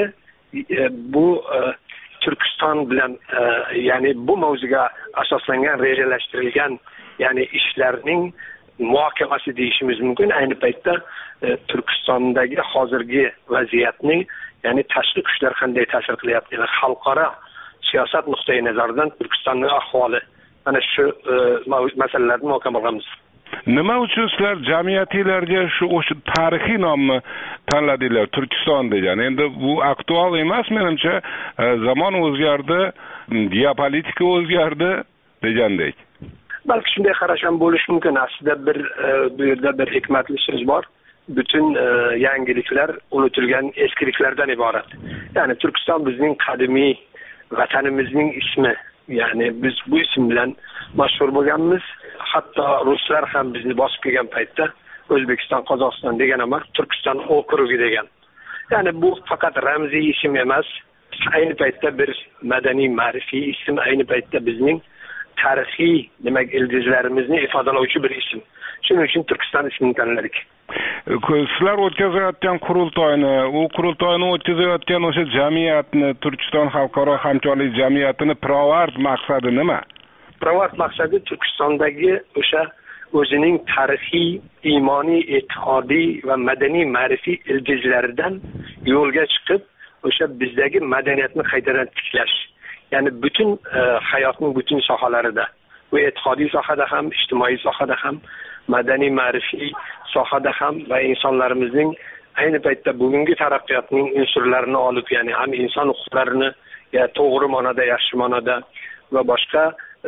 bu Turkiston bilan, ya'ni bu mavzuga asoslangan rejalashtirilgan, ya'ni ishlarning muhokamasi deyishimiz mumkin. Ayni paytda Turkistondagi hozirgi vaziyatning, ya'ni tashqi kuchlar qanday ta'sir qilyapti, xalqaro siyosat nuqtai nazaridan Turkistonning ahvoli, mana shu masalalarni muhokama qilamiz. Nima uchun sizlar jamiyatinglarga shu o'sha tarixiy nomni tanladinglar, Turkiston degan? Endi bu aktual emas, menimcha zamon o'zgardi, geopolitika o'zgardi degandek. Balki shunday qarash ham bo'lishi mumkin. Aslida bir bu yerda bir hikmatli so'z bor. Bütün yangiliklar unutilgan eskiliklardan iborat. Ya'ni Turkiston bizning qadimiy vatanimizning ismi. Ya'ni biz bu ism bilan mashhur bo'lganmiz. Hatto ruslar ham bizni bosib kelgan paytda O'zbekiston, Qozog'iston degan emas, Turkiston okrugi degan. Ya'ni bu faqat ramziy ism emas, ayni paytda bir madaniy ma'rifiy ism, ayni paytda bizning tarixiy, demak, ildizlarimizni ifodalovchi bir ism. Shuning uchun Turkiston ismini tanladik. Sizlar o'tkazayotgan qurultoyni, u qurultoyni o'tkazayotgan o'sha jamiyatni, Turkiston xalqaro hamkorlik jamiyatini pirovard maqsadi nima? Pirovard maqsadi Turkistondagi o'sha o'zining tarixiy, iymoniy, e'tiqodiy va madaniy ma'rifiy ildizlaridan yo'lga chiqib, o'sha bizdagi madaniyatni qaytadan tiklash. ya'ni butun hayotning butun sohalarida, bu e'tiqodiy sohada ham, ijtimoiy sohada ham, madaniy ma'rifiy sohada ham va insonlarimizning ayni paytda bugungi taraqqiyotning unsurlarini olib, ya'ni ham inson huquqlarini ya to'g'ri ma'noda, yaxshi ma'noda va boshqa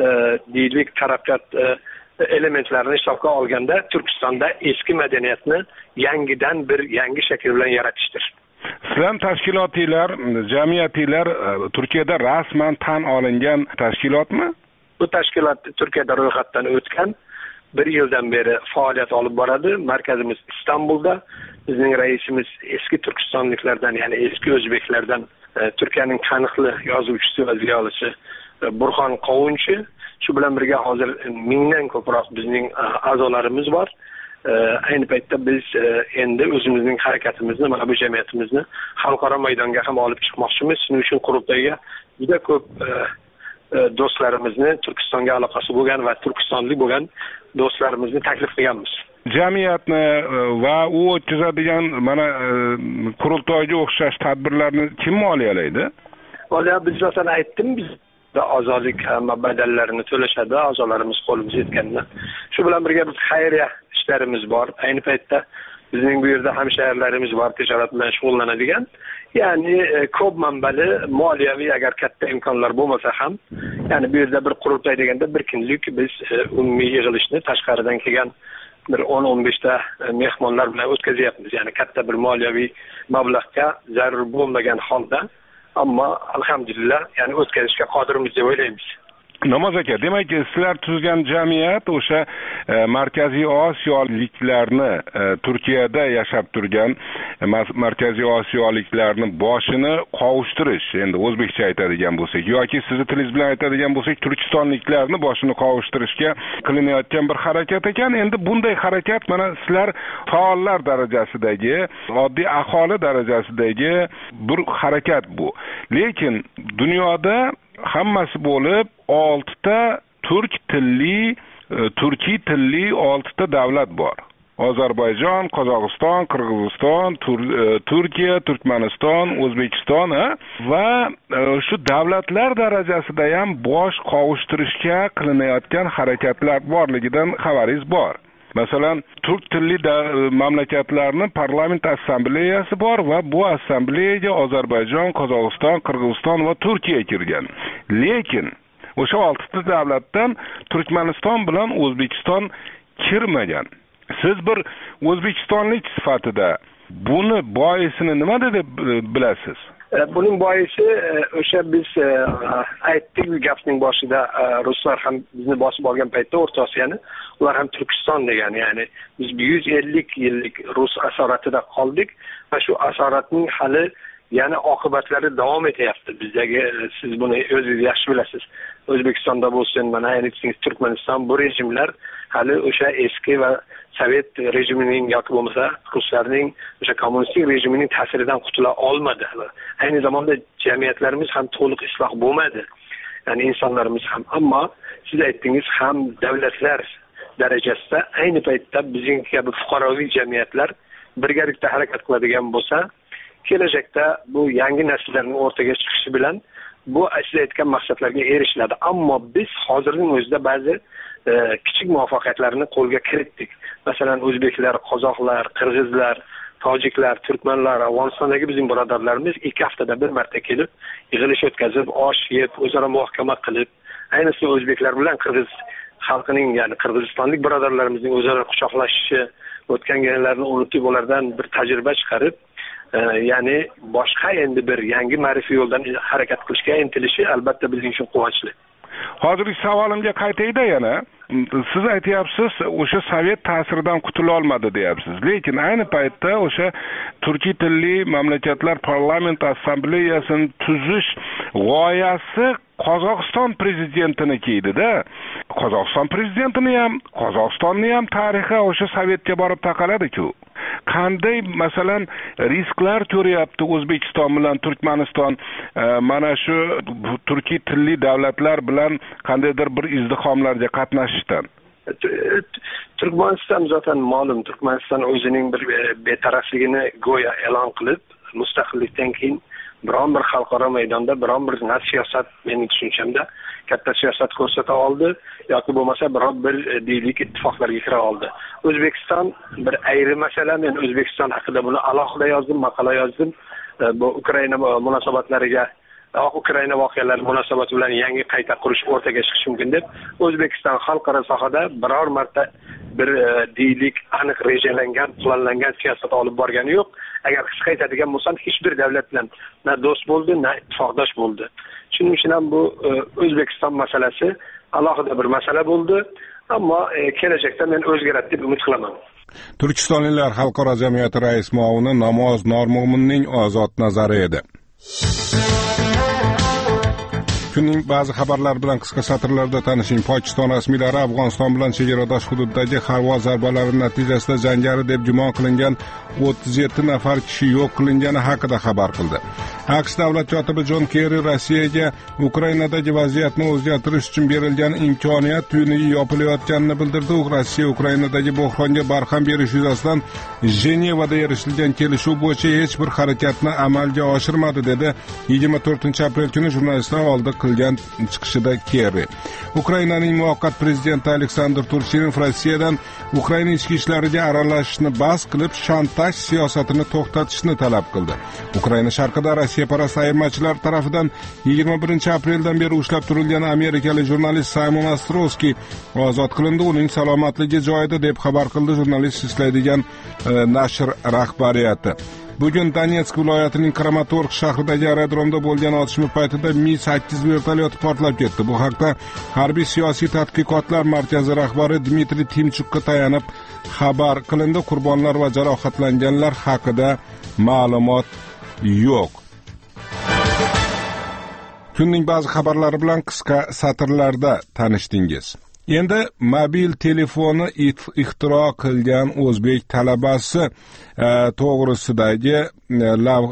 deylik taraqqiyot elementlarini hisobga olganda Turkistonda eski madaniyatni yangidan bir yangi shakl bilan yaratishdir. Islom tashkilotilar, jamiyatlar Turkiyada rasman tan olingan tashkilotmi? Bu tashkilot Turkiyada ro'yxatdan o'tgan, bir yildan beri faoliyat olib boradi. Markazimiz Istanbulda. Bizning raisimiz eski turkistonliklardan, ya'ni eski o'zbeklardan Turkiyaning taniqli yozuvchisi va ziyolisi Burxon Qovunchi. Shu bilan birga hozir mingdan ko'proq bizning a'zolarimiz bor. Ayni paytda biz endi o'zimizning harakatimizni, mana bu jamiyatimizni xalqaro maydonga ham olib chiqmoqchimiz. Shuning uchun Qurultoyga juda ko'p do'stlarimizni, Turkistonga aloqasi bo'lgan va turkistonlik bo'lgan do'stlarimizni taklif qilganmiz. Jamiyatni va u o'tkazadigan mana Qurultoyga o'xshash tadbirlarni kim moliyalaydi? Moliya biz zaten aytdim, biz a'zolik badallarini to'lashadi, a'zolarimiz qo'limizga yetganda. Shu bilan birga biz xayriya ishlarimiz bor. Ayni paytda bizning bu yerda hamshahrilarimiz bor, tijorat bilan shug'ullanadigan. Ya'ni ko'p manbali moliyaviy agar katta imkonlar bo'lmasa ham, ya'ni bu yerda bir qurultoy deganda bir kunlik biz umumiy yig'ilishni tashqaridan kelgan bir o'n o'n besh ta mehmonlar bilan o'tkazyapmiz. Ya'ni katta bir moliyaviy mablag'ga zarur bo'lmagan holda, ammo alhamdulillah, ya'ni o'tkazishga qodirmiz deb o'ylaymiz. Namoz aka, demak, sizlar tuzgan jamiyat o'sha e, Markaziy Osiyoliklarni e, Turkiyada yashab turgan e, Markaziy Osiyoliklarni boshini qovushtirish, endi o'zbekcha aytadigan bo'lsak, yoki sizni tilingiz bilan aytadigan bo'lsak, turkistonliklarni boshini qovishtirishga qilinayotgan bir harakat ekan. Endi bunday harakat mana sizlar faollar darajasidagi, oddiy aholi darajasidagi bir harakat bu. Lekin dunyoda hammasi bo'lib oltita turk tilli, turkiy tilli oltita davlat bor. Ozarbayjon, Qozog'iston, Qirg'iziston, Tur Turkiya, Turkmaniston, O'zbekiston va shu davlatlar darajasida ham bosh qovushtirishga qilinayotgan harakatlar borligidan xabaringiz bor. Masalan, turk tilli mamlakatlarning parlament assambleyasi bor va bu assambleyaga Ozarbayjon, Qozog'iston, Qirg'iziston va Turkiya kirgan. Lekin o'sha oltita davlatdan Turkmaniston bilan O'zbekiston kirmagan. Siz bir o'zbekistonlik sifatida buni boisini nima deb bilasiz? Buning boisi o'sha biz aytdik gapning boshida, ruslar ham bizni bosib olgan paytda O'rta Osiyoni, ular ham Turkiston degan, ya'ni biz yuz ellik yillik rus asoratida qoldik va shu asoratning hali yana oqibatlari davom etyapti. Bizdagi, siz buni o'zingiz yaxshi bilasiz. O'zbekistonda bo'lsin, mana ayniqsa Turkmaniston, bu rejimlar hali o'sha eski va Sovet rejimining yoki bo'lmasa ruslarning o'sha kommunistik rejimining ta'siridan qutula olmadi. Ayni zamanda jamiyatlarimiz ham to'liq isloh bo'lmadi. Ya'ni insonlarimiz ham, ammo siz aytdingiz, ham davlatlar darajasida ayni paytda bizning kabi fuqaroviy jamiyatlar birgalikda harakat qiladigan bo'lsa, kelajakda bu yangi nasllarning o'rtaga chiqishi bilan bu siz aytgan maqsadlarga erishiladi. Ammo biz hozirning o'zida ba'zi e, kichik muvaffaqiyatlarni qo'lga kiritdik. Masalan, o'zbeklar, qozoqlar, qirg'izlar, tojiklar, turkmanlar, Afg'onistondagi bizning birodarlarimiz ikki haftada bir marta kelib, yig'ilish o'tkazib, osh yeb, o'zaro muhokama qilib, ayniqsa o'zbeklar bilan qirg'iz xalqining, ya'ni qirg'izistonlik birodarlarimizning o'zaro quchoqlashishi, o'tgan genlarni unutib, ulardan bir tajriba chiqarib, e, ya'ni boshqa endi bir yangi ma'rifiy yo'ldan harakat qilishga intilishi albatta bizning uchun quvonchli. Hozirgi savolimga qaytayda yana. Siz aytyapsiz, o'sha Sovet ta'siridan qutula olmadi deyapsiz. Lekin ayni paytda o'sha turkiy tilli mamlakatlar parlament assambleyasini tuzish g'oyasi Qozog'iston prezidentinikida edi-da. Qozog'iston prezidentini ham, Qozog'istonni ham tarixi o'sha Sovetga borib taqaladi-ku. Qanday masalan risklar ko'ryapti O'zbekiston bilan Turkmaniston e, mana shu turkiy tilli davlatlar bilan qandaydir bir izdihomlarga qatnashishdan? Turkmaniston zaten ma'lum, Turkmaniston o'zining bir betarafligini go'yo e'lon qilib, mustaqillikdan keyin biron bir xalqaro maydonda biron bir siyosat mening tushunchamda katta siyosat ko'rsata oldi yoki bo'lmasa biron bir deylik ittifoqlarga kira oldi. O'zbekiston bir ayri masala. Men O'zbekiston haqida buni alohida yozdim, maqola yozdim. Bu Ukraina munosabatlariga Ukraina voqealari munosabati bilan yangi qayta qurish o'rtaga chiqish mumkin deb O'zbekiston xalqaro sohada biror marta bir deylik aniq rejalangan, planlangan siyosat olib borgani yo'q. Agar hech qaytadigan bo'lsam, hech bir davlat bilan na do'st bo'ldi, na ittifoqdosh bo'ldi. Shuning uchun ham bu O'zbekiston masalasi alohida bir masala bo'ldi, ammo kelajakda men o'zgaradi deb umid qilaman. Turkistonliklar xalqaro jamiyati rais muavini Namoz Normo'minning ozod nazari edi. Kunning ba'zi xabarlari bilan qisqa satrlarda tanishing. Pokiston rasmiylari Afg'oniston bilan chegaradosh hududdagi havo zarbalari natijasida jangari deb gumon qilingan o'ttiz yetti nafar kishi yo'q qilingani haqida xabar qildi. AQSh davlat kotibi Jon Kerri Rossiyaga Ukrainadagi vaziyatni o'zgartirish uchun berilgan imkoniyat tuynugi yopilayotganini bildirdi. U Rossiya Ukrainadagi bo'hronga barham berish yuzasidan Jenevada erishilgan kelishuv bo'yicha hech bir harakatni amalga oshirmadi dedi yigirma to'rtinchi aprel kuni jurnalistlar oldida qilgan chiqishida Kerri. Ukrainaning muvaqqat prezidenti Aleksandr Turchinov Rossiyadan Ukraina ichki ishlariga aralashishni bas qilib, shantaj siyosatini to'xtatishni talab qildi. Ukraina sharqida Rossiyaparast ayirmachilar tomonidan yigirma birinchi apreldan beri ushlab turilgan amerikalik jurnalist Simon Ostrovskiy ozod qilindi. Uning salomatligi joyida deb xabar qildi jurnalist ishlaydigan e, nashr rahbariyati. Bugun Donetsk viloyatining Kramatorsk shahridagi aerodromda bo'lgan otishma paytida Mi sakkiz vertolyoti portlab ketdi. Bu haqda Harbiy siyosiy tadqiqotlar markazi rahbari Dmitriy Timchukka tayanib xabar qilindi. Qurbonlar va jarohatlanganlar haqida ma'lumot yo'q. Kunning ba'zi xabarlari bilan qisqa satrlarda tanishdingiz. Endi mobil telefonni ixtiro qilgan o'zbek talabasi e, to'g'risidagi e, lav,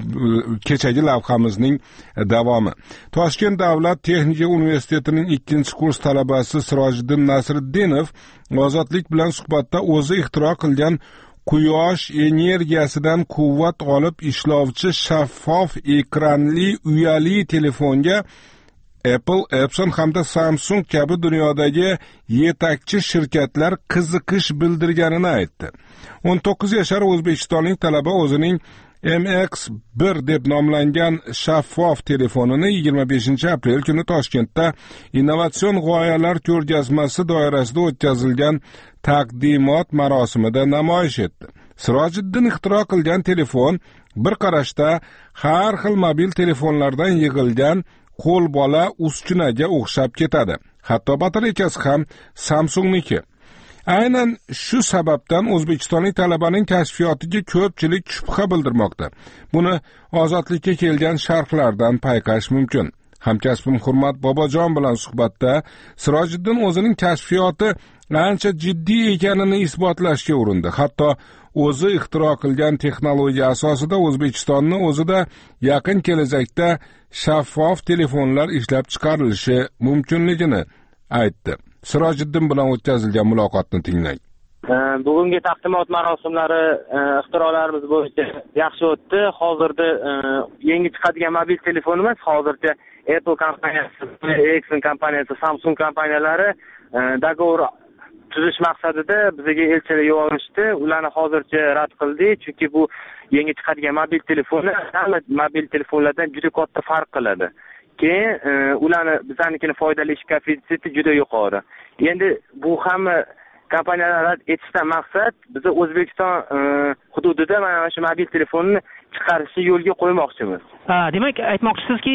kechagi lavhamizning davomi. Toshkent davlat texnika universitetining ikkinchi kurs talabasi Sirojiddin Nasriddinov Ozodlik bilan suhbatda o'zi ixtiro qilgan quyosh energiyasidan quvvat olib ishlovchi shaffof ekranli uyali telefonga Apple, Epson hamda Samsung kabi dunyodagi yetakchi shirkatlar qiziqish bildirganini aytdi. o'n to'qqiz yashar o'zbekistonlik talaba o'zining M X bir deb nomlangan shaffof telefonini yigirma beshinchi aprel kuni Toshkentda innovatsion g'oyalar ko'rgazmasi doirasida o'tkazilgan taqdimot marosimida namoyish etdi. Sirojiddin ixtiro qilgan telefon bir qarashda har xil mobil telefonlardan yig'ilgan qo'l bola uskunaga o'xshab ketadi. Hatto batareykasi ham Samsungniki. Aynan shu sababdan o'zbekistonlik talabaning kashfiyotiga ko'pchilik shubha bildirmoqda. Buni ozodlikka kelgan sharhlardan payqash mumkin. Hamkasbim Hurmat Bobojon bilan suhbatda Sirojiddin o'zining kashfiyoti ancha jiddiy ekanini isbotlashga urindi. Hatto o'zi ixtiro qilgan texnologiya asosida O'zbekistonni o'zida yaqin kelajakda shaffof telefonlar ishlab chiqarilishi mumkinligini aytdi. Sirojiddin bilan o'tkazilgan muloqotni tinglang. Bugungi taqdimot marosimlari ixtirolarimiz bo'yicha yaxshi o'tdi. Hozirda yangi chiqadigan mobil telefonimiz hozircha Apple kompaniyasi, Ericsson kompaniyasi, Samsung kompaniyalari dogovor tuzish maqsadida bizga elchilar yuborishdi. Ularni hozircha rad qildik, chunki bu yangi chiqadigan mobil telefonni hamma mobil telefonlardan juda katta farq qiladi. Keyin ularni bizlarnikini foydalanish koeffitsiyenti juda yuqori. Endi bu hamma kompaniyalar rad etishdan maqsad bizni O'zbekiston hududida mana shu mobil telefonni chiqarishni yo'lga qo'ymoqchimiz. Ha, demak aytmoqchisizki,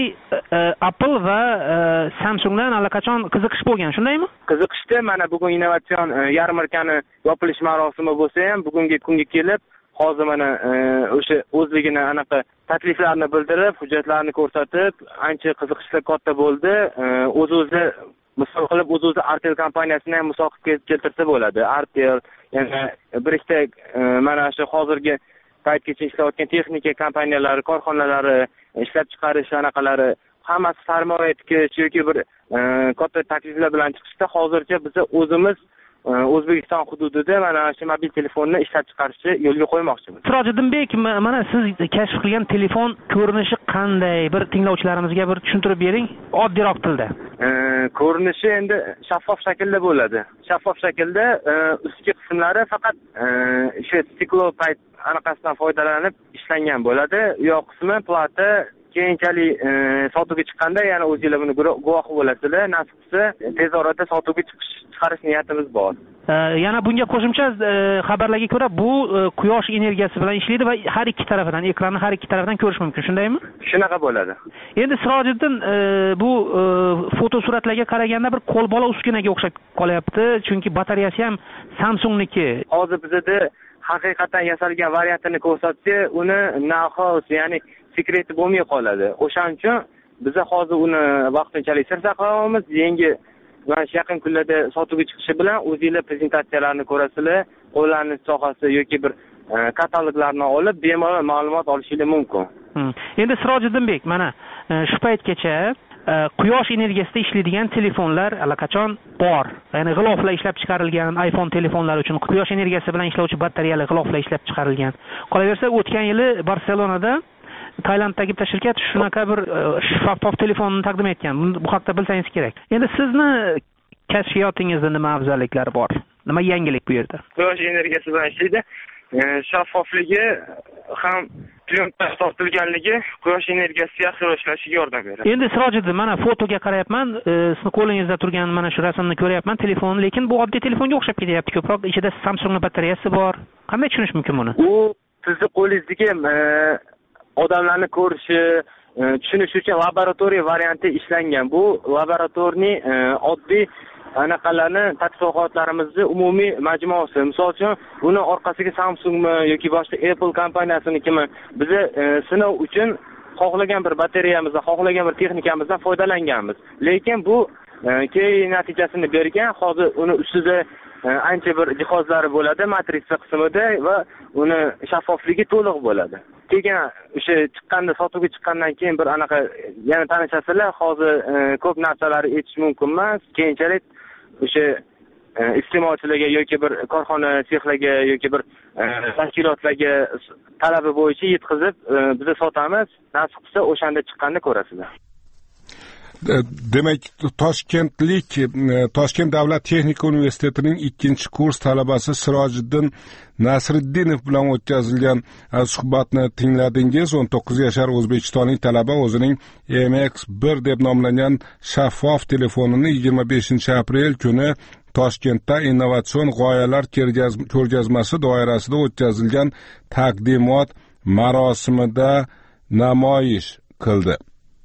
Apple va Samsungdan allaqachon qiziqish bo'lgan, shundaymi? Qiziqishda mana bugun innovatsion yarmarkani yopilish marosimi bo'lsa ham bugungi kunga kelib hozir mana o'sha o'zligini anaqa takliflarni bildirib, hujjatlarni ko'rsatib, ancha qiziqishlar katta bo'ldi. O'z-o'zi misol qilib o'z-o'zi Artel kompaniyasini ham misol qilib keltirsa bo'ladi. Artel, ya'ni bir ikkita mana shu hozirgi paytgacha ishlayotgan texnika kompaniyalari, korxonalari, ishlab chiqarish anaqalari hammasi sarmoya tikish yoki bir katta takliflar bilan chiqishda hozircha biz o'zimiz O'zbekiston hududida mana shu mobil telefonni ishlab chiqarishni yo'lga qo'ymoqchiman. Sirojiddinbek, mana siz kashf qilgan telefon ko'rinishi qanday? Bir tinglovchilarimizga bir tushuntirib bering, oddiyroq tilda. Ko'rinishi endi shaffof shaklda bo'ladi. Shaffof shaklda ustki qismlari faqat o'sha stiklopayd anaqasidan foydalanib ishlangan bo'ladi. U yoq qismi plata. Keyinchalik sotuvga chiqqanda yana o'zingizlar buni guvohi bo'lasizlar. Nasib qilsa, tez orada sotuvga chiqarish niyatimiz bor. Yana bunga qo'shimcha xabarlarga ko'ra bu quyosh energiyasi bilan ishlaydi va har ikki tarafidan, ekranni har ikki tarafidan ko'rish mumkin, shundaymi? Shunaqa bo'ladi. Endi Sirojiddin, bu fotosuratlarga qaraganda bir qo'lbola uskunaga o'xshab qolyapti, chunki batareyasi ham Samsungniki. Hozir bizda haqiqatan yasalgan variantini ko'rsatsa, uni narxi, ya'ni sekreti bo'lmay qoladi. O'shaning uchun biz hozir uni vaqtinchalik sir saqlayapmiz. Yangi mana shu yaqin kunlarda sotuvga chiqishi bilan o'zingizlar prezentatsiyalarni ko'rasizlar, qo'llanilish sohasi yoki bir kataloglarni olib bemalol ma'lumot olishingiz mumkin. Endi Sirojiddinbek, mana shu paytgacha quyosh energiyasida ishlaydigan telefonlar allaqachon bor. Ya'ni g'iloflar ishlab chiqarilgan iPhone telefonlari uchun quyosh energiyasi bilan ishlovchi batareyali g'iloflar ishlab chiqarilgan. Qolaversa, o'tgan yili Barselonada Tailanddagi bitta shirkat shunaqa bir shaffof telefonni taqdim etgan. Bu haqda bilsangiz kerak. Endi sizni kashfiyotingizda nima afzalliklari bor? Nima yangilik bu yerda? Quyosh energiyasi bilan ishlaydi. Shaffofligi ham plyonka tortilganligi quyosh energiyasi yaxshi ishlashiga yordam beradi. Endi Sirojiddin, mana fotoga qarayapman, sizni qo'lingizda turgan mana shu rasmni ko'ryapman, telefon, lekin bu oddiy telefonga o'xshab ketyapti. Ko'proq ichida Samsung batareyasi bor. Qanday tushunish mumkin buni? U sizni qo'lingizdagi odamlarni ko'rishi, tushunish uchun laboratoriya varianti ishlangan. Bu laboratoriyaning oddiy anaqalarni tadqiqotlarimizni umumiy majmuasi. Misol uchun, buni orqasiga Samsungmi yoki boshqa Apple kompaniyasiniki biz sinov uchun xohlagan bir batareyamizdan, xohlagan bir texnikamizdan foydalanganmiz. Lekin bu keyin natijasini bergan. Hozir uni ustida ancha bir jihozlari bo'ladi, matrica qismida va uni shaffofligi to'liq bo'ladi. Keyin o'sha chiqqanda, sotuvga chiqqandan keyin bir anaqa yana tanishasizlar, hozir ko'p narsalar aytish mumkin emas. Keyinchalik o'sha iste'molchilarga yoki bir korxona sexlarga yoki bir tashkilotlarga talabi bo'yicha yetkazib biz sotamiz. Nasib qilsa o'shanda chiqqanda ko'rasizlar. Demak, Toshkentlik Toshkent davlat texnika universitetining ikkinchi kurs talabasi Sirojiddin Nasriddinov bilan o'tkazilgan suhbatni tingladingiz. o'n to'qqiz yashar o'zbekistonlik talaba o'zining M X bir deb nomlangan shaffof telefonini yigirma beshinchi aprel kuni Toshkentda innovatsion g'oyalar ko'rgazmasi doirasida o'tkazilgan taqdimot marosimida namoyish qildi.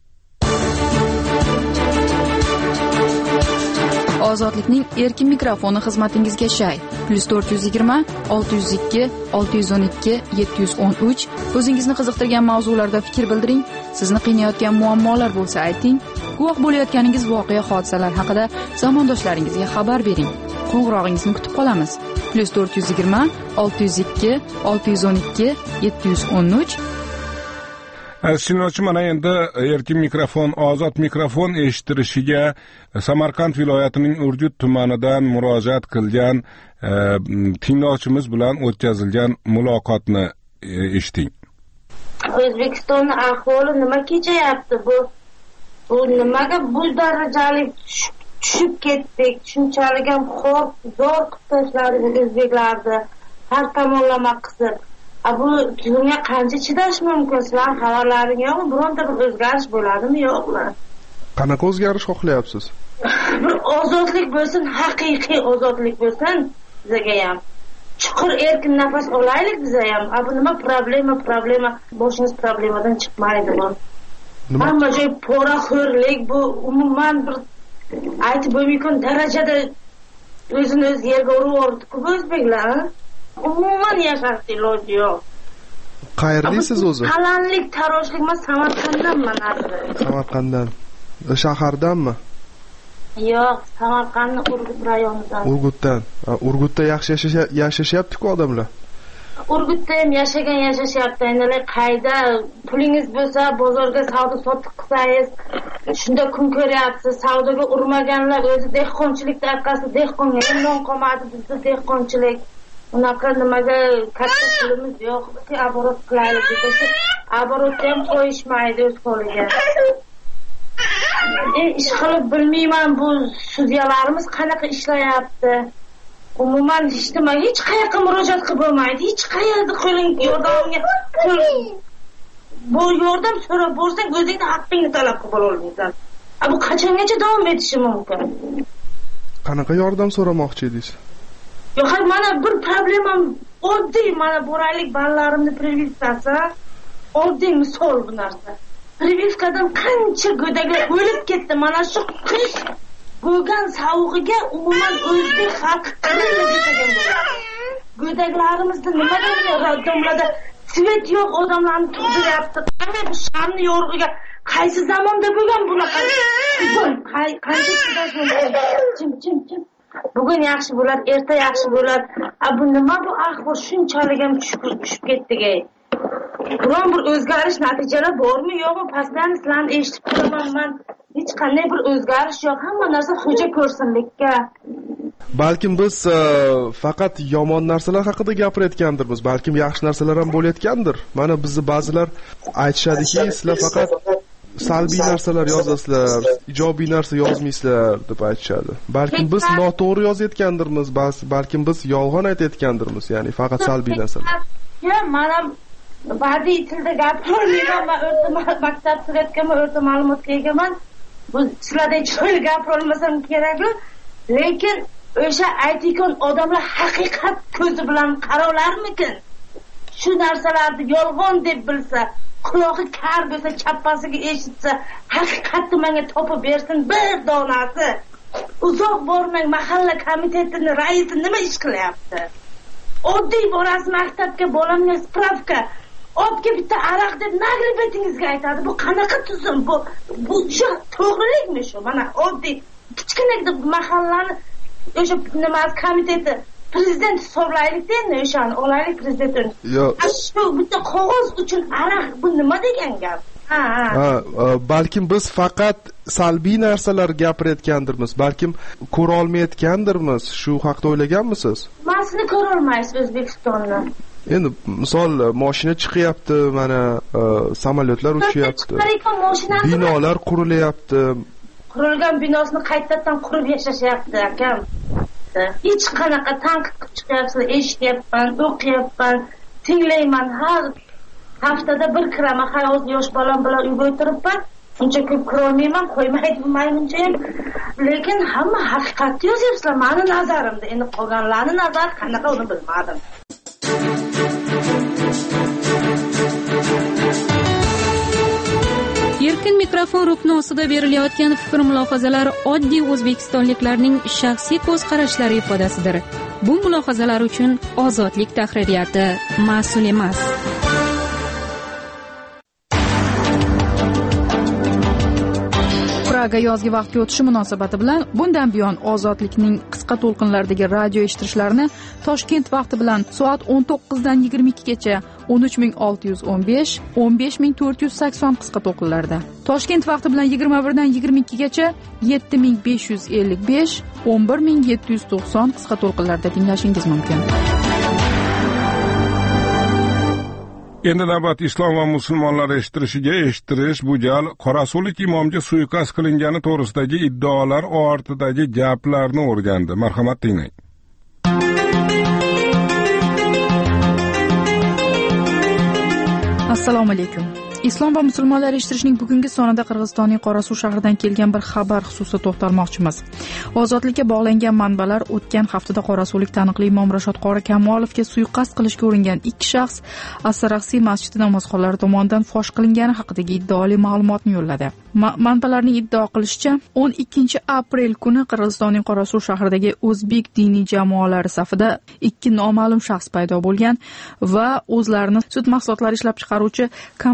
Ozodlikning erkin mikrofoni xizmatingizga shay. plus to'rt yuz yigirma olti yuz ikki olti yuz o'n ikki yetti yuz o'n uch. O'zingizni qiziqtirgan mavzularda fikr bildiring. Sizni qiynayotgan muammolar bo'lsa ayting. Guvoh bo'layotganingiz voqea hodisalar haqida zamondoshlaringizga xabar bering. Qo'ng'irog'ingizni kutib qolamiz. plus to'rt yuz yigirma olti yuz ikki olti yuz o'n ikki yetti yuz o'n uch. Sinlovchi, mana endi erkin mikrofon, ozod mikrofon eshittirishiga Samarqand viloyatining Urgut tumanidan murojaat qilgan tinglovchimiz bilan o'tkazilgan muloqotni eshiting. O'zbekistonning ahvoli nima kechayapti? Bu bu nimaga bu darajalik tushib ketdik? Shunchalik ham xo'r, zo'r qilib tashladi o'zbeklarni. Har tomonlama qisib. Bu bunga qancha chidash mumkin? Sizlar xabarlaring yo'qmi? Bironta bir o'zgarish bo'ladimi, yo'qmi? Qanaqa o'zgarish xohlayapsiz? Bir ozodlik bo'lsin, haqiqiy ozodlik bo'lsin bizga ham. Chuqur erkin nafas olaylik bizga ham. Bu nima problema, problema, boshingiz problemadan chiqmaydi bu. Hamma joy poraxo'rlik, bu umuman bir aytib bo'lmaydigan darajada o'zini o'z yerga urib oldi-ku o'zbeklar. Umuman yashashga iloji yo'q. Qayerdasiz o'zi? Qalanlik, taroshlik, men Samarqanddanman hozir. Samarqanddan. Shahardanmi? Yo'q, Samarqandning Urgut rayonidan. Urgutdan. Urgutda yaxshi yashashyapti-ku odamlar. Urgutda ham yashagan yashashyapti. Endi qayda pulingiz bo'lsa, bozorga savdo sotiq qilsangiz, shunda kun ko'ryapsiz. Savdoga urmaganlar o'zi dehqonchilikda orqasida dehqonga ham non qolmadi, bizda dehqonchilik. Unaqa nimaga katta pulimiz yo'q, aborot qilaylik desa, aborotni ham qo'yishmaydi o'z qo'liga. E, ish qilib bilmayman, bu sudyalarimiz qanaqa ishlayapti. Umuman hech nima, hech qayerga murojaat qilib bo'lmaydi. Hech qayerda qo'ling yordamga bu yordam so'rab bo'lsang, o'zingni haqqingni talab qilib olmaysan. Bu qachongacha davom etishi mumkin? Qanaqa yordam so'ramoqchi edingiz? Yo'q, mana bir problemam oddiy, mana boraylik balalarimni privivkasi, oddiy misol bu narsa. Privivkadan qancha go'daklar o'lib ketdi. Mana shu qish bo'lgan savug'iga umuman o'zbek xalqi qirildi degan bo'ladi. Go'daklarimizni nimadan raddomlarda svet yo'q, odamlarni tug'diryapti. Qanday bu shamni yo'rg'iga qaysi zamonda bo'lgan bunaqa? Qanday chidash mumkin? Chim chim chim. Bugun yaxshi bo'lar, erta yaxshi bo'lar. A bu nima bu ahvol shunchalik ham tushib ketdi-ga? Biron bir o'zgarish natijalar bormi, yo'qmi? Pastdan sizlarni eshitib turaman men. Hech qanday bir o'zgarish yo'q, hamma narsa xo'ja ko'rsinlikka. Balkim biz faqat yomon narsalar haqida gapirayotgandirmiz, balkim yaxshi narsalar ham bo'layotgandir. Mana bizni ba'zilar aytishadiki, sizlar faqat salbiy narsalar yozasizlar, ijobiy narsa yozmaysizlar deb aytishadi. Balkim biz noto'g'ri yozayotgandirmiz, balkim biz yolg'on aytayotgandirmiz, ya'ni faqat salbiy narsalar. Ya, mana badiiy tilda gapirmayman, men o'rta maktab tugatganman, o'rta ma'lumotga egaman. Bu sizlardan chiroyli gapira olmasam kerak-ku, lekin o'sha aytgan odamlar haqiqat ko'zi bilan qarovlarmikin? Shu narsalarni yolg'on deb bilsa, quloqi kar bo'lsa, chappasiga eshitsa, haqiqatni menga topib bersin bir donasi. Uzoq bormang, mahalla komitetining raisi nima ish qilyapti? Oddiy borasiz maktabga, bolamga spravka Obga bitta araq deb nagribetingizga aytadi. Bu qanaqa tuzum? Bu bu shu to'g'rilikmi shu? Mana oddiy kichkina mahallani o'sha nima komiteti prezident hisoblaylik endi o'shani olaylik prezidentni. Yo'q. Shu bitta qog'oz uchun araq bu nima degan gap? Ha, ha. Balkim biz faqat salbiy narsalar gapirayotgandirmiz, balkim ko'ra olmayotgandirmiz. Shu haqda o'ylaganmisiz? Masni ko'ra olmaysiz O'zbekistonni. Endi misol mashina chiqyapti, mana samolyotlar uchyapti. Binolar qurilyapti. Qurilgan binosini qaytadan qurib yashashyapti, akam. Hech qanaqa tanqid qilib chiqyapsiz, eshityapman, o'qiyapman, tinglayman. Har haftada bir kiraman, hozir yosh bolam bilan uyga o'tiribman. Uncha ko'p kira olmayman, qo'ymaydi maymuncha ham. Lekin hamma haqiqatni yozyapsizlar meni nazarimda. Endi qolganlarning nazari qanaqa uni bilmadim. Erkin mikrofon rukni ostida berilayotgan fikr mulohazalar oddiy o'zbekistonliklarning shaxsiy ko'z qarashlari ifodasidir. Bu mulohazalar uchun Ozodlik tahririyati mas'ul emas. Praga yozgi vaqtga o'tishi munosabati bilan bundan buyon Ozodlikning qisqa to'lqinlardagi radio eshitishlarini Toshkent vaqti bilan soat o'n to'qqiz dan yigirma ikki gacha o'n uch ming olti yuz o'n besh, o'n besh ming to'rt yuz sakson qisqa to'lqinlarda. Toshkent vaqti bilan yigirma bir dan yigirma ikki gacha yetti ming besh yuz ellik besh, o'n bir ming yetti yuz to'qson qisqa to'lqinlarda tinglashingiz mumkin. Endi navbat islom va musulmonlar eshittirishiga eshittirish bu gal qorasulik imomga suiqasd qilingani to'g'risidagi iddaolar ortidagi gaplarni o'rgandi. Marhamat tinglang. Assalomu alaykum. Islom va musulmonlar eshittirishning bugungi sonida Qirg'izistonning Qorasuv shahridan kelgan bir xabar xususida to'xtalmoqchimiz. Ozodlikka bog'langan manbalar o'tgan haftada Qorasuvlik taniqli imom Rashod Qori Kamolovga suiqasd qilishga uringan ikki shaxs As-Saraxsi masjidi namozxonlari tomonidan fosh qilingani haqidagi iddioli ma'lumotni yo'lladi. Manbalarning iddao qilishicha, o'n ikkinchi aprel kuni Qirg'izistonning Qorasuv shahridagi o'zbek diniy jamoalari safida ikki noma'lum shaxs paydo bo'lgan va o'zlarini sut mahsulotlari ishlab chiqaruvchi kompaniya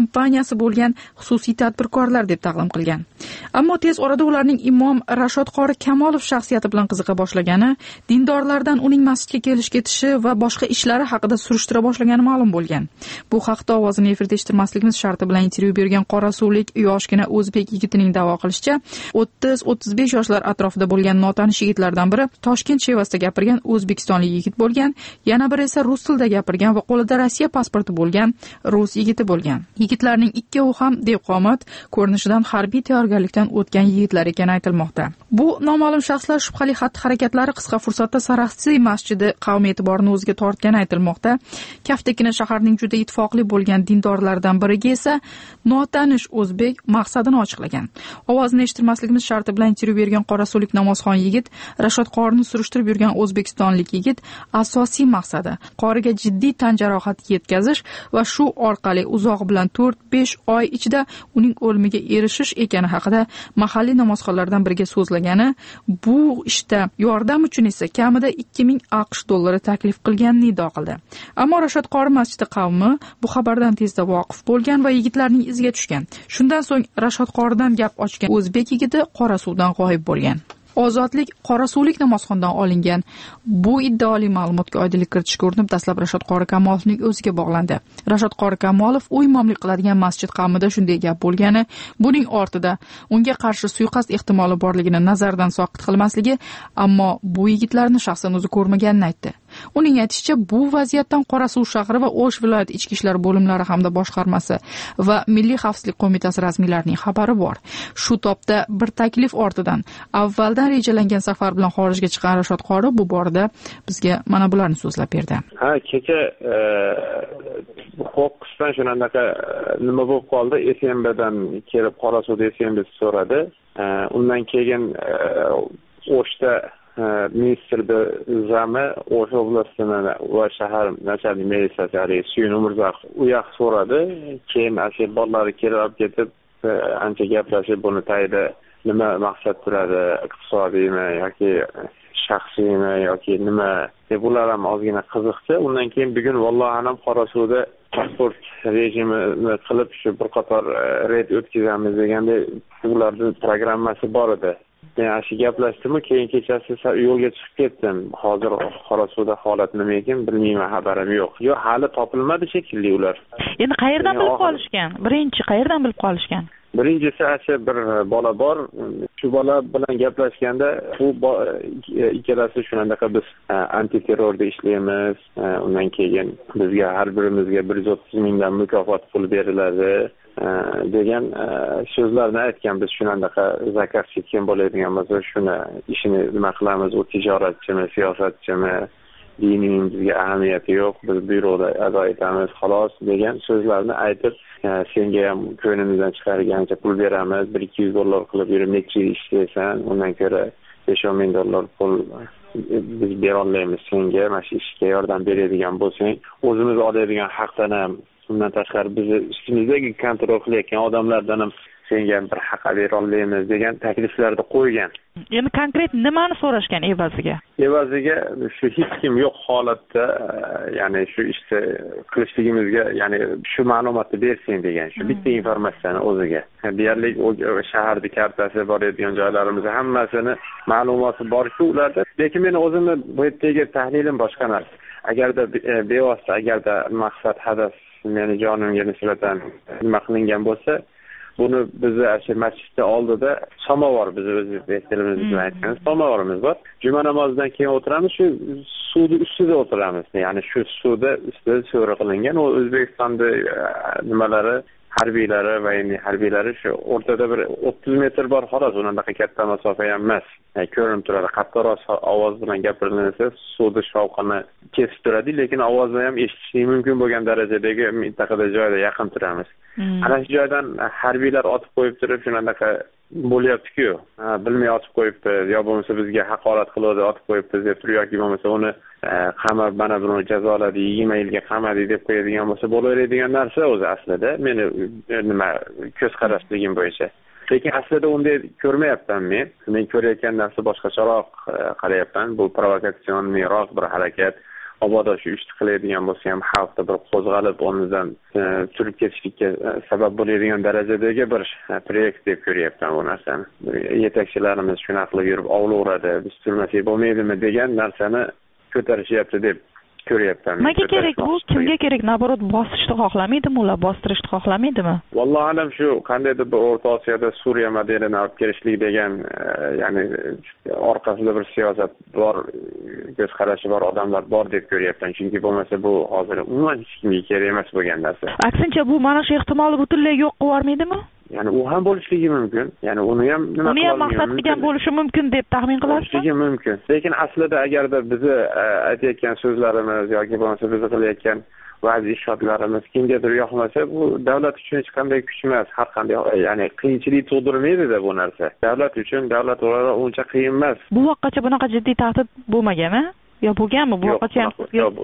mashinasi bo'lgan xususiy tadbirkorlar deb taqdim qilgan. Ammo tez orada ularning imom Rashod qori Kamolov shaxsiyati bilan qiziqa boshlagani, dindorlardan uning masjidga kelish ketishi va boshqa ishlari haqida surishtira boshlagani ma'lum bo'lgan. Bu haqda ovozini efirda eshittirmasligimiz sharti bilan intervyu bergan qorasuvlik yoshgina o'zbek yigitining da'vo qilishicha, o'ttiz o'ttiz besh yoshlar atrofida bo'lgan notanish yigitlardan biri Toshkent Chevasida gapirgan o'zbekistonlik yigit bo'lgan, yana biri esa rus tilida gapirgan va qo'lida Rossiya pasporti bo'lgan rus yigiti bo'lgan. Yigitlarning ikkovi ham dehqomat, ko'rinishidan harbiy tayyorgarlikdan o'tgan yigitlar ekani aytilmoqda. Bu noma'lum shaxslar shubhali xatti-harakatlari qisqa fursatda Saraxsiy masjidi qavm e'tiborini o'ziga tortgani aytilmoqda. Kaftekina shaharning juda ittifoqli bo'lgan dindorlardan biriga esa notanish o'zbek maqsadini ochiqlagan. Ovozini eshittirmasligimiz sharti bilan intervyu bergan qorasulik namozxon yigit, Rashod qorini surishtirib yurgan o'zbekistonlik yigit asosiy maqsadi qoriga jiddiy tan jarohati yetkazish va shu orqali uzog'i bilan to'rt besh oy ichida uning o'limiga erishish ekani haqida mahalliy namozxonlardan biriga so'zlagani, bu ishda yordam uchun esa kamida ikki ming aqsh dollari taklif qilganini iddao qildi. Ammo Rashod qori masjidi qavmi bu xabardan tezda voqif bo'lgan va yigitlarning iziga tushgan. Shundan so'ng Rashod qoridan gap ochgan o'zbek yigiti Qorasuvdan g'oyib bo'lgan. Ozodlik qorasuvlik namozxondan olingan bu iddaoli ma'lumotga oydinlik kiritishga urinib, dastlab Rashod qori Kamolovning o'ziga bog'landi. Rashod qori Kamolov u imomlik qiladigan masjid qavmida shunday gap bo'lgani, buning ortida unga qarshi suiqasd ehtimoli borligini nazardan soqit qilmasligi, ammo bu yigitlarni shaxsan o'zi ko'rmaganini aytdi. Uning aytishicha, bu vaziyatdan Qorasuv shahri va O'sh viloyat ichki ishlar bo'limlari hamda boshqarmasi va Milliy xavfsizlik qo'mitasi rasmiylarining xabari bor. Shu topda bir taklif ortidan avvaldan rejalangan safar bilan xorijga chiqqan Rashod qori bu borada bizga mana bularni so'zlab berdi. Ha, kecha qo'qqisdan shunaqa nima bo'lib qoldi, S M Bdan kelib Qorasuvda S M B so'radi. Undan keyin O'shda ministrda zami O'sh oblastini va shahar nachalnik militsiyasi Suyun Umurzoq u yoq so'radi. Keyin ashe bolalari kelib ketib ancha gaplashib, buni tayda nima maqsad turadi, iqtisodiymi yoki shaxsiymi yoki nima deb ular ham ozgina qiziqdi. Undan keyin bugun vallohi ham Qorasuvda pasport rejimini qilib shu bir qator reyd o'tkazamiz deganda ularning programmasi bor edi. Men shu gaplashdimmi, keyin kechasi yo'lga chiqib ketdim. Hozir Qorasuvda holat nima ekan bilmayman, xabarim yo'q. Yo'q, hali topilmadi shekilli ular. Endi qayerdan bilib qolishgan? Birinchi qayerdan bilib qolishgan? Birinchisi asha bir bola bor. Shu bola bilan gaplashganda u ikkalasi shunaqa biz antiterrorda ishlaymiz. Undan keyin bizga har birimizga bir yuz o'ttiz mingdan mukofot pul beriladi degan so'zlarni aytgan. Biz shunaqa zakaz chekkan bo'ladigan bo'lsa, shuni ishini nima qilamiz, u tijoratchimi, siyosatchimi, dinining bizga ahamiyati yo'q, biz byuroda ado etamiz xolos degan so'zlarni aytib, senga ham ko'nglimizdan chiqargancha pul beramiz, bir ikki yuz dollar qilib yurib necha yil ishlaysan, undan ko'ra besh o'n ming dollar pul biz bera olmaymiz senga, mana shu ishga yordam beradigan bo'lsang, o'zimiz oladigan haqdan ham, undan tashqari bizni ustimizdagi kontrol qilayotgan odamlardan ham senga bir haq bera olmaymiz degan takliflarni qo'ygan. Endi konkret nimani so'rashgan evaziga? Evaziga shu hech kim yo'q holatda, ya'ni shu ishni qilishligimizga, ya'ni shu ma'lumotni bersang degan, shu bitta informatsiyani o'ziga. Deyarli o shaharda kartasi boradigan joylarimiz hammasini ma'lumoti bor-ku ularda. Lekin men o'zimni bu yerdagi tahlilim boshqa narsa. Agarda bevosita, agarda maqsad, hadaf meni jonimga nisbatan nima qilingan bo'lsa, buni bizni ashe masjidda oldida samovar, biz o'zbek tilimiz bilan aytamiz, samovarimiz bor. Juma namozidan keyin o'tiramiz, shu suvni ustida o'tiramiz. Ya'ni shu suvda ustida so'ri qilingan, o O'zbekistonda nimalari, harbiylari va endi harbiylari shu o'rtada bir o'ttiz metr bor, xolos, unaqa katta masofa ham emas. Yani ko'rinib turadi, qattiqroq ovoz bilan gapirilsa suvni shovqini kesib turadi, lekin ovozni ham eshitish mumkin bo'lgan darajadagi mintaqada joyda yaqin turamiz. Ana shu joydan harbiylar otib qo'yib turib, shunaqa bo'lyapti-ku, bilmay otib qo'yibdi, yo bo'lmasa bizga haqorat qiladi, otib qo'yibdi deb turib, yoki bo'lmasa uni qamab, mana buni jazoladi, yigirma yilga qamadi deb qo'yadigan bo'lsa bo'laveradigan narsa o'zi aslida, meni nima ko'z qarashligim bo'yicha. Lekin aslida unday ko'rmayapman men. Men ko'rayotgan narsa boshqacharoq qarayapman. Bu provokatsionroq bir harakat. mabodo shu ishni qiladigan bo'lsa ham xalqda bir qo'zg'alib o'rnidan turib ketishlikka sabab bo'ladigan darajadagi bir proyekt deb ko'ryapman bu narsani. Yetakchilarimiz shunaqa qilib yurib ovlaveradi, biz turmasak bo'lmaydimi degan narsani ko'tarishyapti deb ko'ryapman. Nimaga kerak bu? Kimga kerak? Naborot bosishni xohlamaydimi ular, bostirishni xohlamaydimi? Vallohu alam shu qandaydir bir O'rta Osiyoda Suriya modelini olib kelishlik degan, ya'ni orqasida bir siyosat bor, ko'z qarashi bor odamlar bor deb ko'ryapman. Chunki bo'lmasa bu hozir umuman hech kimga kerak emas bo'lgan narsa. Aksincha bu mana shu ehtimoli butunlay yo'q qilib yubormaydimi? Ya'ni u ham bo'lishligi mumkin. Ya'ni uni ham nima uni ham maqsad qilgan bo'lishi mumkin deb taxmin qilasizmi? Bo'lishligi mumkin. Lekin aslida agarda bizni aytayotgan so'zlarimiz yoki bo'lmasa biz qilayotgan ba'zi ishotlarimiz kimgadir yoqmasa, bu davlat uchun hech qanday kuch emas, har qanday, ya'ni qiyinchilik tug'dirmaydi-da bu narsa. Davlat uchun, davlat o'ralari uncha qiyin emas. Bu vaqtgacha bunaqa jiddiy tahdid bo'lmagan-a? Yo bo'lganmi? Bu vaqtgacha ham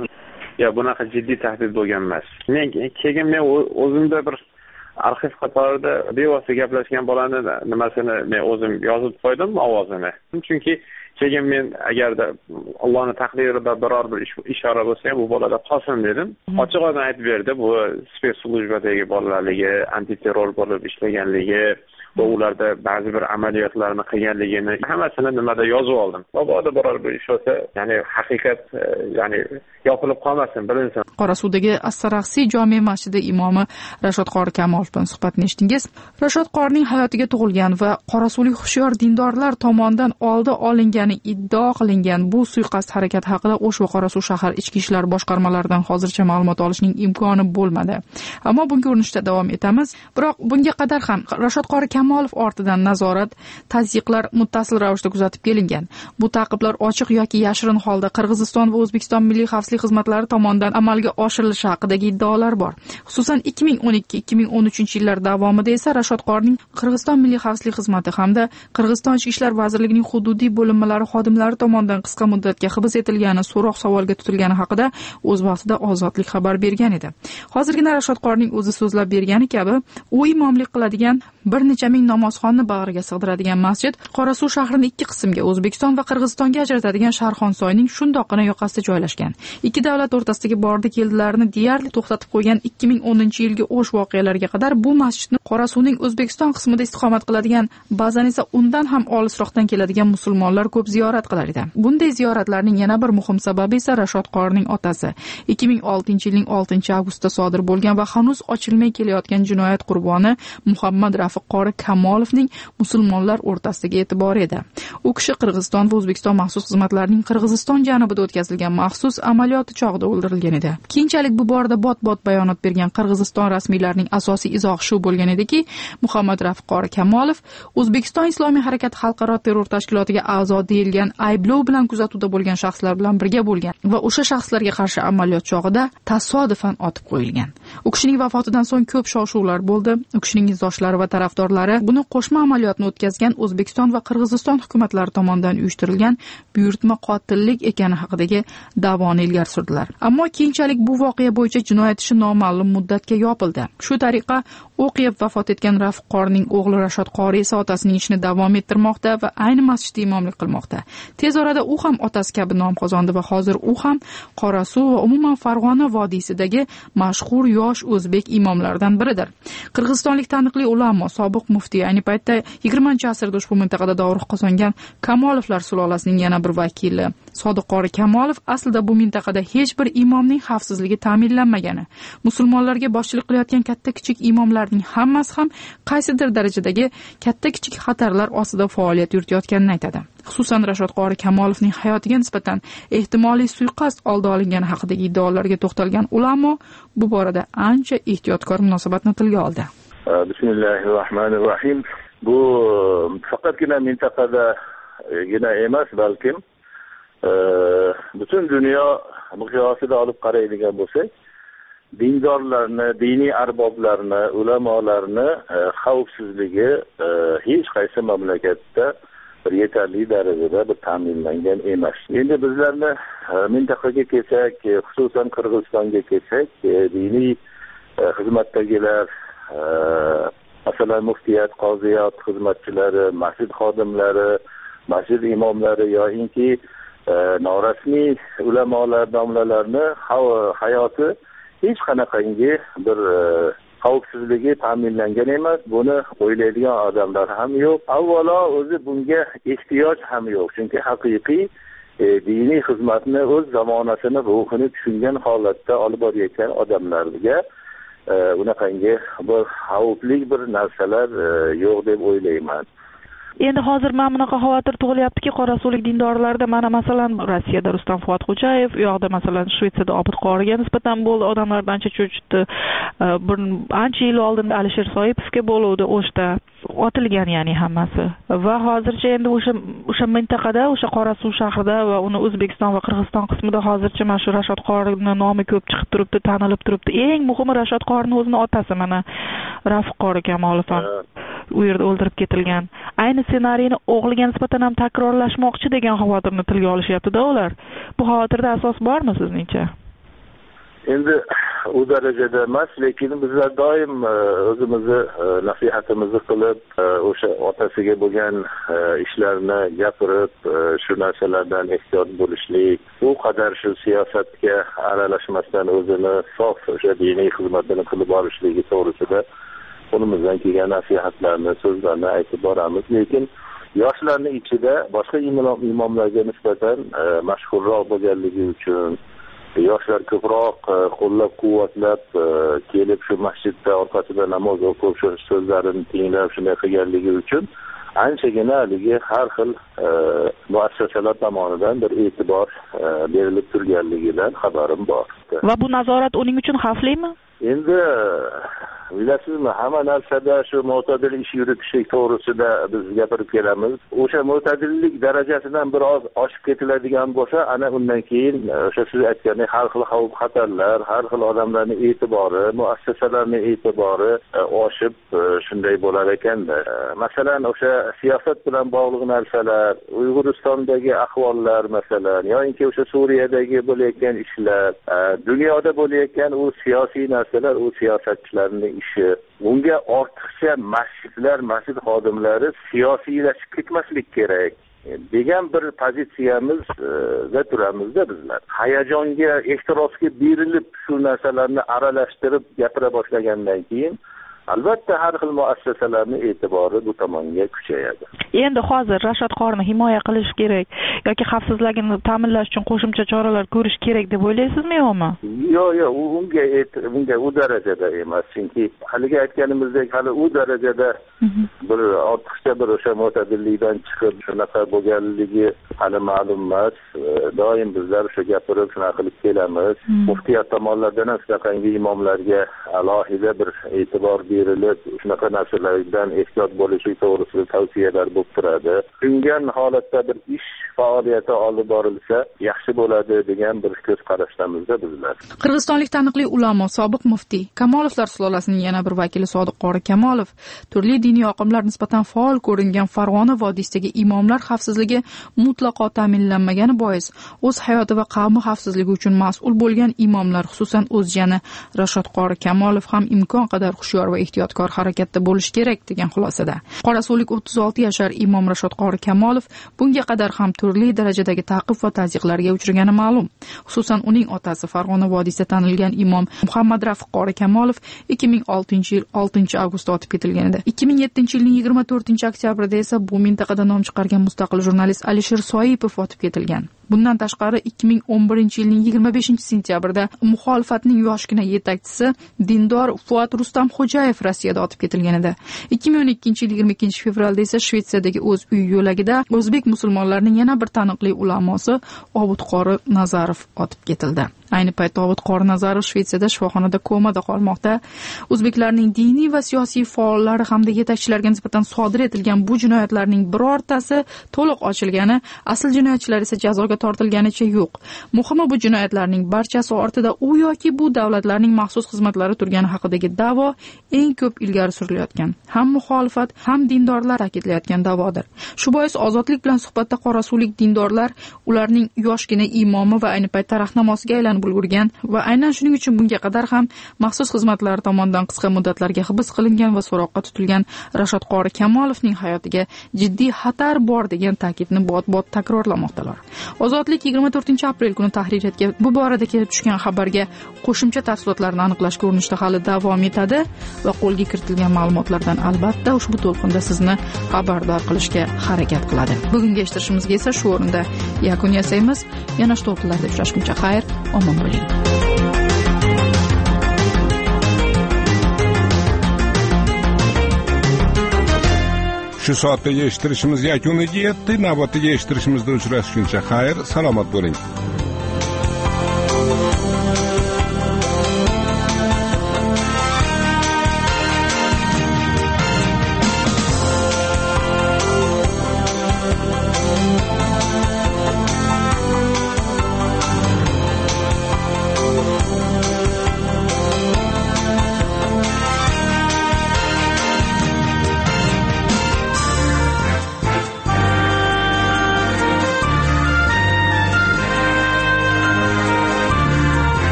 yo bunaqa jiddiy tahdid bo'lgan emas. Men keyin men o'zimda bir arxiv qatorida bevosita gaplashgan bolani nimasini men o'zim yozib qo'ydim ovozini. Chunki keyin men agarda Allohning taqdirida biror bir ishora bo'lsa ham bu bolada qolsin dedim. Ochiq oydin aytib berdi, bu spetslujbadagi bolalarligi, antiterror bo'lib ishlaganligi va ularda ba'zi bir amaliyotlarni qilganligini hammasini nimada yozib oldim. Mabodo biror bir ish bo'lsa, ya'ni haqiqat, ya'ni yopilib qolmasin, bilinsin. Qorasuvdagi As-Saraxsiy jome masjidi imomi Rashod Qori Kamolov bilan suhbatni eshitdingiz. Rashod Qorining hayotiga tug'ilgan va qorasuvlik hushyor dindorlar tomonidan oldi olingani iddao qilingan bu suiqasd harakat haqida O'sh va Qorasuv shahar ichki ishlar boshqarmalaridan hozircha ma'lumot olishning imkoni bo'lmadi. Ammo bunga urinishda davom etamiz. Biroq bunga qadar ham Rashod Qori Kamolov ortidan nazorat, tazyiqlar muttasil ravishda kuzatib kelingan. Bu ta'qiblar ochiq yoki yashirin holda Qirg'iziston va O'zbekiston milliy xavfsizlik xizmatlari tomonidan amalga oshirilishi haqidagi iddaolar bor. Xususan ikki ming o'n ikki ikki ming o'n uchinchi yillar davomida esa Rashod Qorining Qirg'iziston milliy xavfsizlik xizmati hamda Qirg'iziston ichki ishlar vazirligining hududiy bo'linmalari xodimlari tomonidan qisqa muddatga hibs etilgani, so'roq savolga tutilgani haqida o'z vaqtida Ozodlik xabar bergan edi. Hozirgina Rashod Qorining o'zi so'zlab bergani kabi, u imomlik qiladigan bir necha ming namozxonni bag'riga sig'diradigan masjid Qorasuv shahrini ikki qismga, O'zbekiston va Qirg'izistonga ajratadigan Sharxonsoyning shundoqqina yoqasida joylashgan. Ikki davlat o'rtasidagi bordi-keldilarni deyarli to'xtatib qo'ygan ikki ming o'ninchi yilgi O'sh voqealariga qadar bu masjidni Qorasuvning O'zbekiston qismida istiqomat qiladigan, ba'zan esa undan ham olisroqdan keladigan musulmonlar ko'p ziyorat qilar edi. Bunday ziyoratlarning yana bir muhim sababi esa Rashod Qorining otasi ikki ming oltinchi yilning oltinchi avgustida sodir bo'lgan va hanuz ochilmay kelayotgan jinoyat qurboni Muhammad Rafiq Qori Kamolovning musulmonlar o'rtasidagi e'tibori edi. U kishi Qirg'iziston va O'zbekiston maxsus xizmatlarining Qirg'iziston janubida o'tkazilgan maxsus amaliyoti chog'ida o'ldirilgan edi. Keyinchalik bu borada bot-bot bayonot bergan Qirg'iziston rasmiylarining asosiy izohi shu bo'lgan ediki, Muhammad Rafiq Qori Kamolov O'zbekiston Islomiy harakat xalqaro terror tashkilotiga a'zo deyilgan ayblov bilan kuzatuvda bo'lgan shaxslar bilan birga bo'lgan va o'sha shaxslarga qarshi amaliyot chog'ida tasodifan otib qo'yilgan. U kishining vafotidan so'ng ko'p shov-shuvlar bo'ldi. U kishining izdoshlari va tarafdorlari buni qo'shma amaliyotni o'tkazgan O'zbekiston va Qirg'iziston hukumatlari tomonidan uyushtirilgan buyurtma qotillik ekani haqidagi da'voni ilgari surdilar. Ammo keyinchalik bu voqea bo'yicha jinoyat ishi noma'lum muddatga yopildi. Shu tariqa o'qib vafot etgan Rafiq Qorining o'g'li Rashod Qori esa otasining ishini davom ettirmoqda va ayni masjidda imomlik qilmoqda. Tez orada u ham otasi kabi nom qozondi va hozir u ham Qorasuv va umuman Farg'ona vodiysidagi mashhur yosh o'zbek imomlaridan biridir. Qirg'izistonlik taniqli ulamo, sobiq muftiy, ayni paytda yigirmanchi asrda ushbu mintaqada dovruq qozongan Kamolovlar sulolasining yana bir vakili Sodiq Qori Kamolov aslida bu mintaqada hech bir imomning xavfsizligi ta'minlanmagani, musulmonlarga boshchilik qilayotgan katta-kichik imomlarning hammasi ham qaysidir darajadagi katta-kichik xatarlar ostida faoliyat yuritayotganini aytadi. Xususan Rashod Qori Kamolovning hayotiga nisbatan ehtimoliy suiqasd oldi olingani haqidagi iddaolarga to'xtalgan ulamo bu borada ancha ehtiyotkor munosabatni tilga oldi. Bismillahirrohmanirrohim. Bu faqatgina mintaqadagina emas, balkim butun dunyo miqyosida olib qaraydigan bo'lsak, dindorlarni, diniy arboblarni, ulamolarni xavfsizligi hech qaysi mamlakatda bir yetarli darajada bir ta'minlangan emas. Endi bizlarni mintaqaga kelsak, xususan Qirg'izistonga kelsak, diniy xizmatdagilar, masalan muftiyat, qoziyat xizmatchilari, masjid xodimlari, masjid imomlari yoinki norasmiy ulamolar domlalarni hayoti hech qanaqangi bir xavfsizligi ta'minlangan emas. Buni o'ylaydigan odamlar ham yo'q. Avvalo o'zi bunga ehtiyoj ham yo'q. Chunki haqiqiy e, diniy xizmatni o'z zamonasini, ruhini tushungan holatda olib borayotgan odamlarga e, unaqangi bir xavfli bir narsalar e, yo'q deb o'ylayman. Endi hozir mana bunaqa xavotir tug'ilyaptiki, qorasulik dindorlarida, mana masalan Rossiyada Rustam Fuatxo'jayev, u yoqda masalan Shvetsiyada Obid Qoriga nisbatan bo'ldi, odamlarni ancha cho'chitdi. Bir ancha yil oldin Alisher Soipovga bo'luvdi, o'shda otilgan ya'ni hammasi. Va hozircha endi o'sha o'sha mintaqada, o'sha Qorasuv shahrida va uni O'zbekiston va Qirg'iziston qismida hozircha mana shu Rashod Qorining nomi ko'p chiqib turibdi, tanilib turibdi. Eng muhimi Rashod Qorining o'zining otasi, mana Rafiq Qori Kamolov ham u yerda o'ldirib ketilgan. Ayni ssenariyni o'g'liga nisbatan ham takrorlashmoqchi degan xavotirni tilga olishyapti-da ular. Bu xavotirda asos bormi sizningcha? Endi u darajada emas, lekin bizlar doim o'zimizni nasihatimizni qilib, o'sha otasiga bo'lgan ishlarni gapirib, shu narsalardan ehtiyot bo'lishlik, u qadar shu siyosatga aralashmasdan o'zini sof o'sha diniy xizmatini qilib olishligi to'g'risida qo'limizdan kelgan nasihatlarni, so'zlarni aytib boramiz. Lekin yoshlarning ichida boshqa imomlarga nisbatan mashhurroq bo'lganligi uchun, yoshlar ko'proq qo'llab-quvvatlab kelib shu masjidda orqasida namoz o'qib, shu so'zlarini tinglab, shunday qilganligi uchun anchagina haligi har xil muassasalar tomonidan bir e'tibor berilib turganligidan xabarim bor. Va bu nazorat uning uchun xavflimi? Endi bilasizmi, hamma narsada shu mo'tadil ish yuritishlik to'g'risida biz gapirib kelamiz. O'sha mo'tadillik darajasidan biroz oshib ketiladigan bo'lsa, ana undan keyin o'sha siz aytgandek har xil xavf xatarlar, har xil odamlarning e'tibori, muassasalarning e'tibori oshib shunday bo'lar ekanda. Masalan, o'sha siyosat bilan bog'liq narsalar, Uyg'uristondagi ahvollar masalan, yoki o'sha Suriyadagi bo'layotgan ishlar, dunyoda bo'layotgan u siyosiy narsalar, u siyosatchilarning ishi. Bunga ortiqcha masjidlar, masjid xodimlari siyosiylashib ketmaslik kerak degan bir pozitsiyamizda turamizda bizlar. Hayajonga, ehtirosga berilib shu narsalarni aralashtirib gapira boshlagandan keyin albatta har xil muassasalarning e'tibori bu tomonga kuchayadi. Endi hozir Rashod Qorini himoya qilish kerak yoki xavfsizligini ta'minlash uchun qo'shimcha choralar ko'rish kerak deb o'ylaysizmi yo'qmi? Yo'q, yo'q, unga unga u darajada emas. Chunki haligi aytganimizdek, hali u darajada bir ortiqcha bir o'sha mo'tadillikdan chiqib shunaqa bo'lganligi hali ma'lum emas. Doim bizlar o'sha gapirib shunaqa qilib kelamiz. Muftiyat tomonidan ham shunaqangi imomlarga alohida bir e'tibor berilib, shunaqa narsalardan ehtiyot bo'lishi to'g'risida tavsiyalar bo'lib turadi. Tushungan holatda bir ish faoliyati olib borilsa yaxshi bo'ladi degan bir ko'z qarashdamizda bizlar. Qirg'izistonlik taniqli ulamo, sobiq muftiy Kamolovlar sulolasining yana bir vakili Sodiq Qori Kamolov turli diniy oqimlar nisbatan faol ko'ringan Farg'ona vodiysidagi imomlar xavfsizligi mutlaqo ta'minlanmagani bois o'z hayoti va qavmi xavfsizligi uchun mas'ul bo'lgan imomlar, xususan o'zjani Rashod Qori Kamolov ham imkon qadar hushyor va ehtiyotkor harakatda bo'lish kerak degan xulosada. Qorasuvlik o'ttiz olti yashar imom Rashod Qori Kamolov bunga qadar ham turli darajadagi ta'qib va tazyiqlarga uchragani ma'lum. Xususan uning otasi Farg'ona vodiysida tanilgan imom Muhammad Rafiq Qori Kamolov ikki ming oltinchi yil oltinchi avgustda otib ketilgan edi. ikki ming yettinchi yilning yigirma to'rtinchi oktyabrida esa bu mintaqada nom chiqargan mustaqil jurnalist Alisher Soipov otib ketilgan. Bundan tashqari ikki ming o'n birinchi yilning yigirma beshinchi sentyabrda muxolifatning yoshgina yetakchisi dindor Fuat Rustam Xo'jayev Rossiyada otib ketilgan edi. ikki ming o'n ikkinchi yil yigirma ikkinchi fevralda esa Shvetsiyadagi o'z uy yo'lagida o'zbek musulmonlarining yana bir taniqli ulamosi Obid Qori Nazarov otib ketildi. Ayni paytda Obid Qori Nazarov Shvetsiyada shifoxonada komada qolmoqda. O'zbeklarning diniy va siyosiy faollari hamda yetakchilariga nisbatan sodir etilgan bu jinoyatlarning birortasi to'liq ochilgani, asl jinoyatchilar esa jazoga tortilganicha yo'q. Muhimi, bu jinoyatlarning barchasi ortida u yoki bu davlatlarning maxsus xizmatlari turgani haqidagi da'vo eng ko'p ilgari surilayotgan. Ham muxolifat, ham dindorlar ta'kidlayotgan da'vodir. Shu bois Ozodlik bilan suhbatda qorasuvlik dindorlar ularning yoshgina imomi va ayni paytda rahnamosiga aylanib o'rganib ulgurgan va aynan shuning uchun bunga qadar ham maxsus xizmatlar tomonidan qisqa muddatlarga hibs qilingan va so'roqqa tutilgan Rashod Qori Kamolovning hayotiga jiddiy xatar bor degan ta'kidni bot-bot takrorlamoqdalar. Ozodlik yigirma to'rtinchi aprel kuni tahririyatga bu borada kelib tushgan xabarga qo'shimcha tafsilotlarni aniqlashga urinishda hali davom etadi va qo'lga kiritilgan ma'lumotlardan albatta ushbu to'lqinda sizni xabardor qilishga harakat qiladi. Bugungi eshittirishimizga esa shu o'rinda yakun yasaymiz. Yana shu to'lqinlarda uchrashguncha xayr, omon bo'ling. Shu soatdagi eshittirishimiz yakuniga yetdi. Navbatdagi eshittirishimizda uchrashguncha xayr, salomat bo'ling.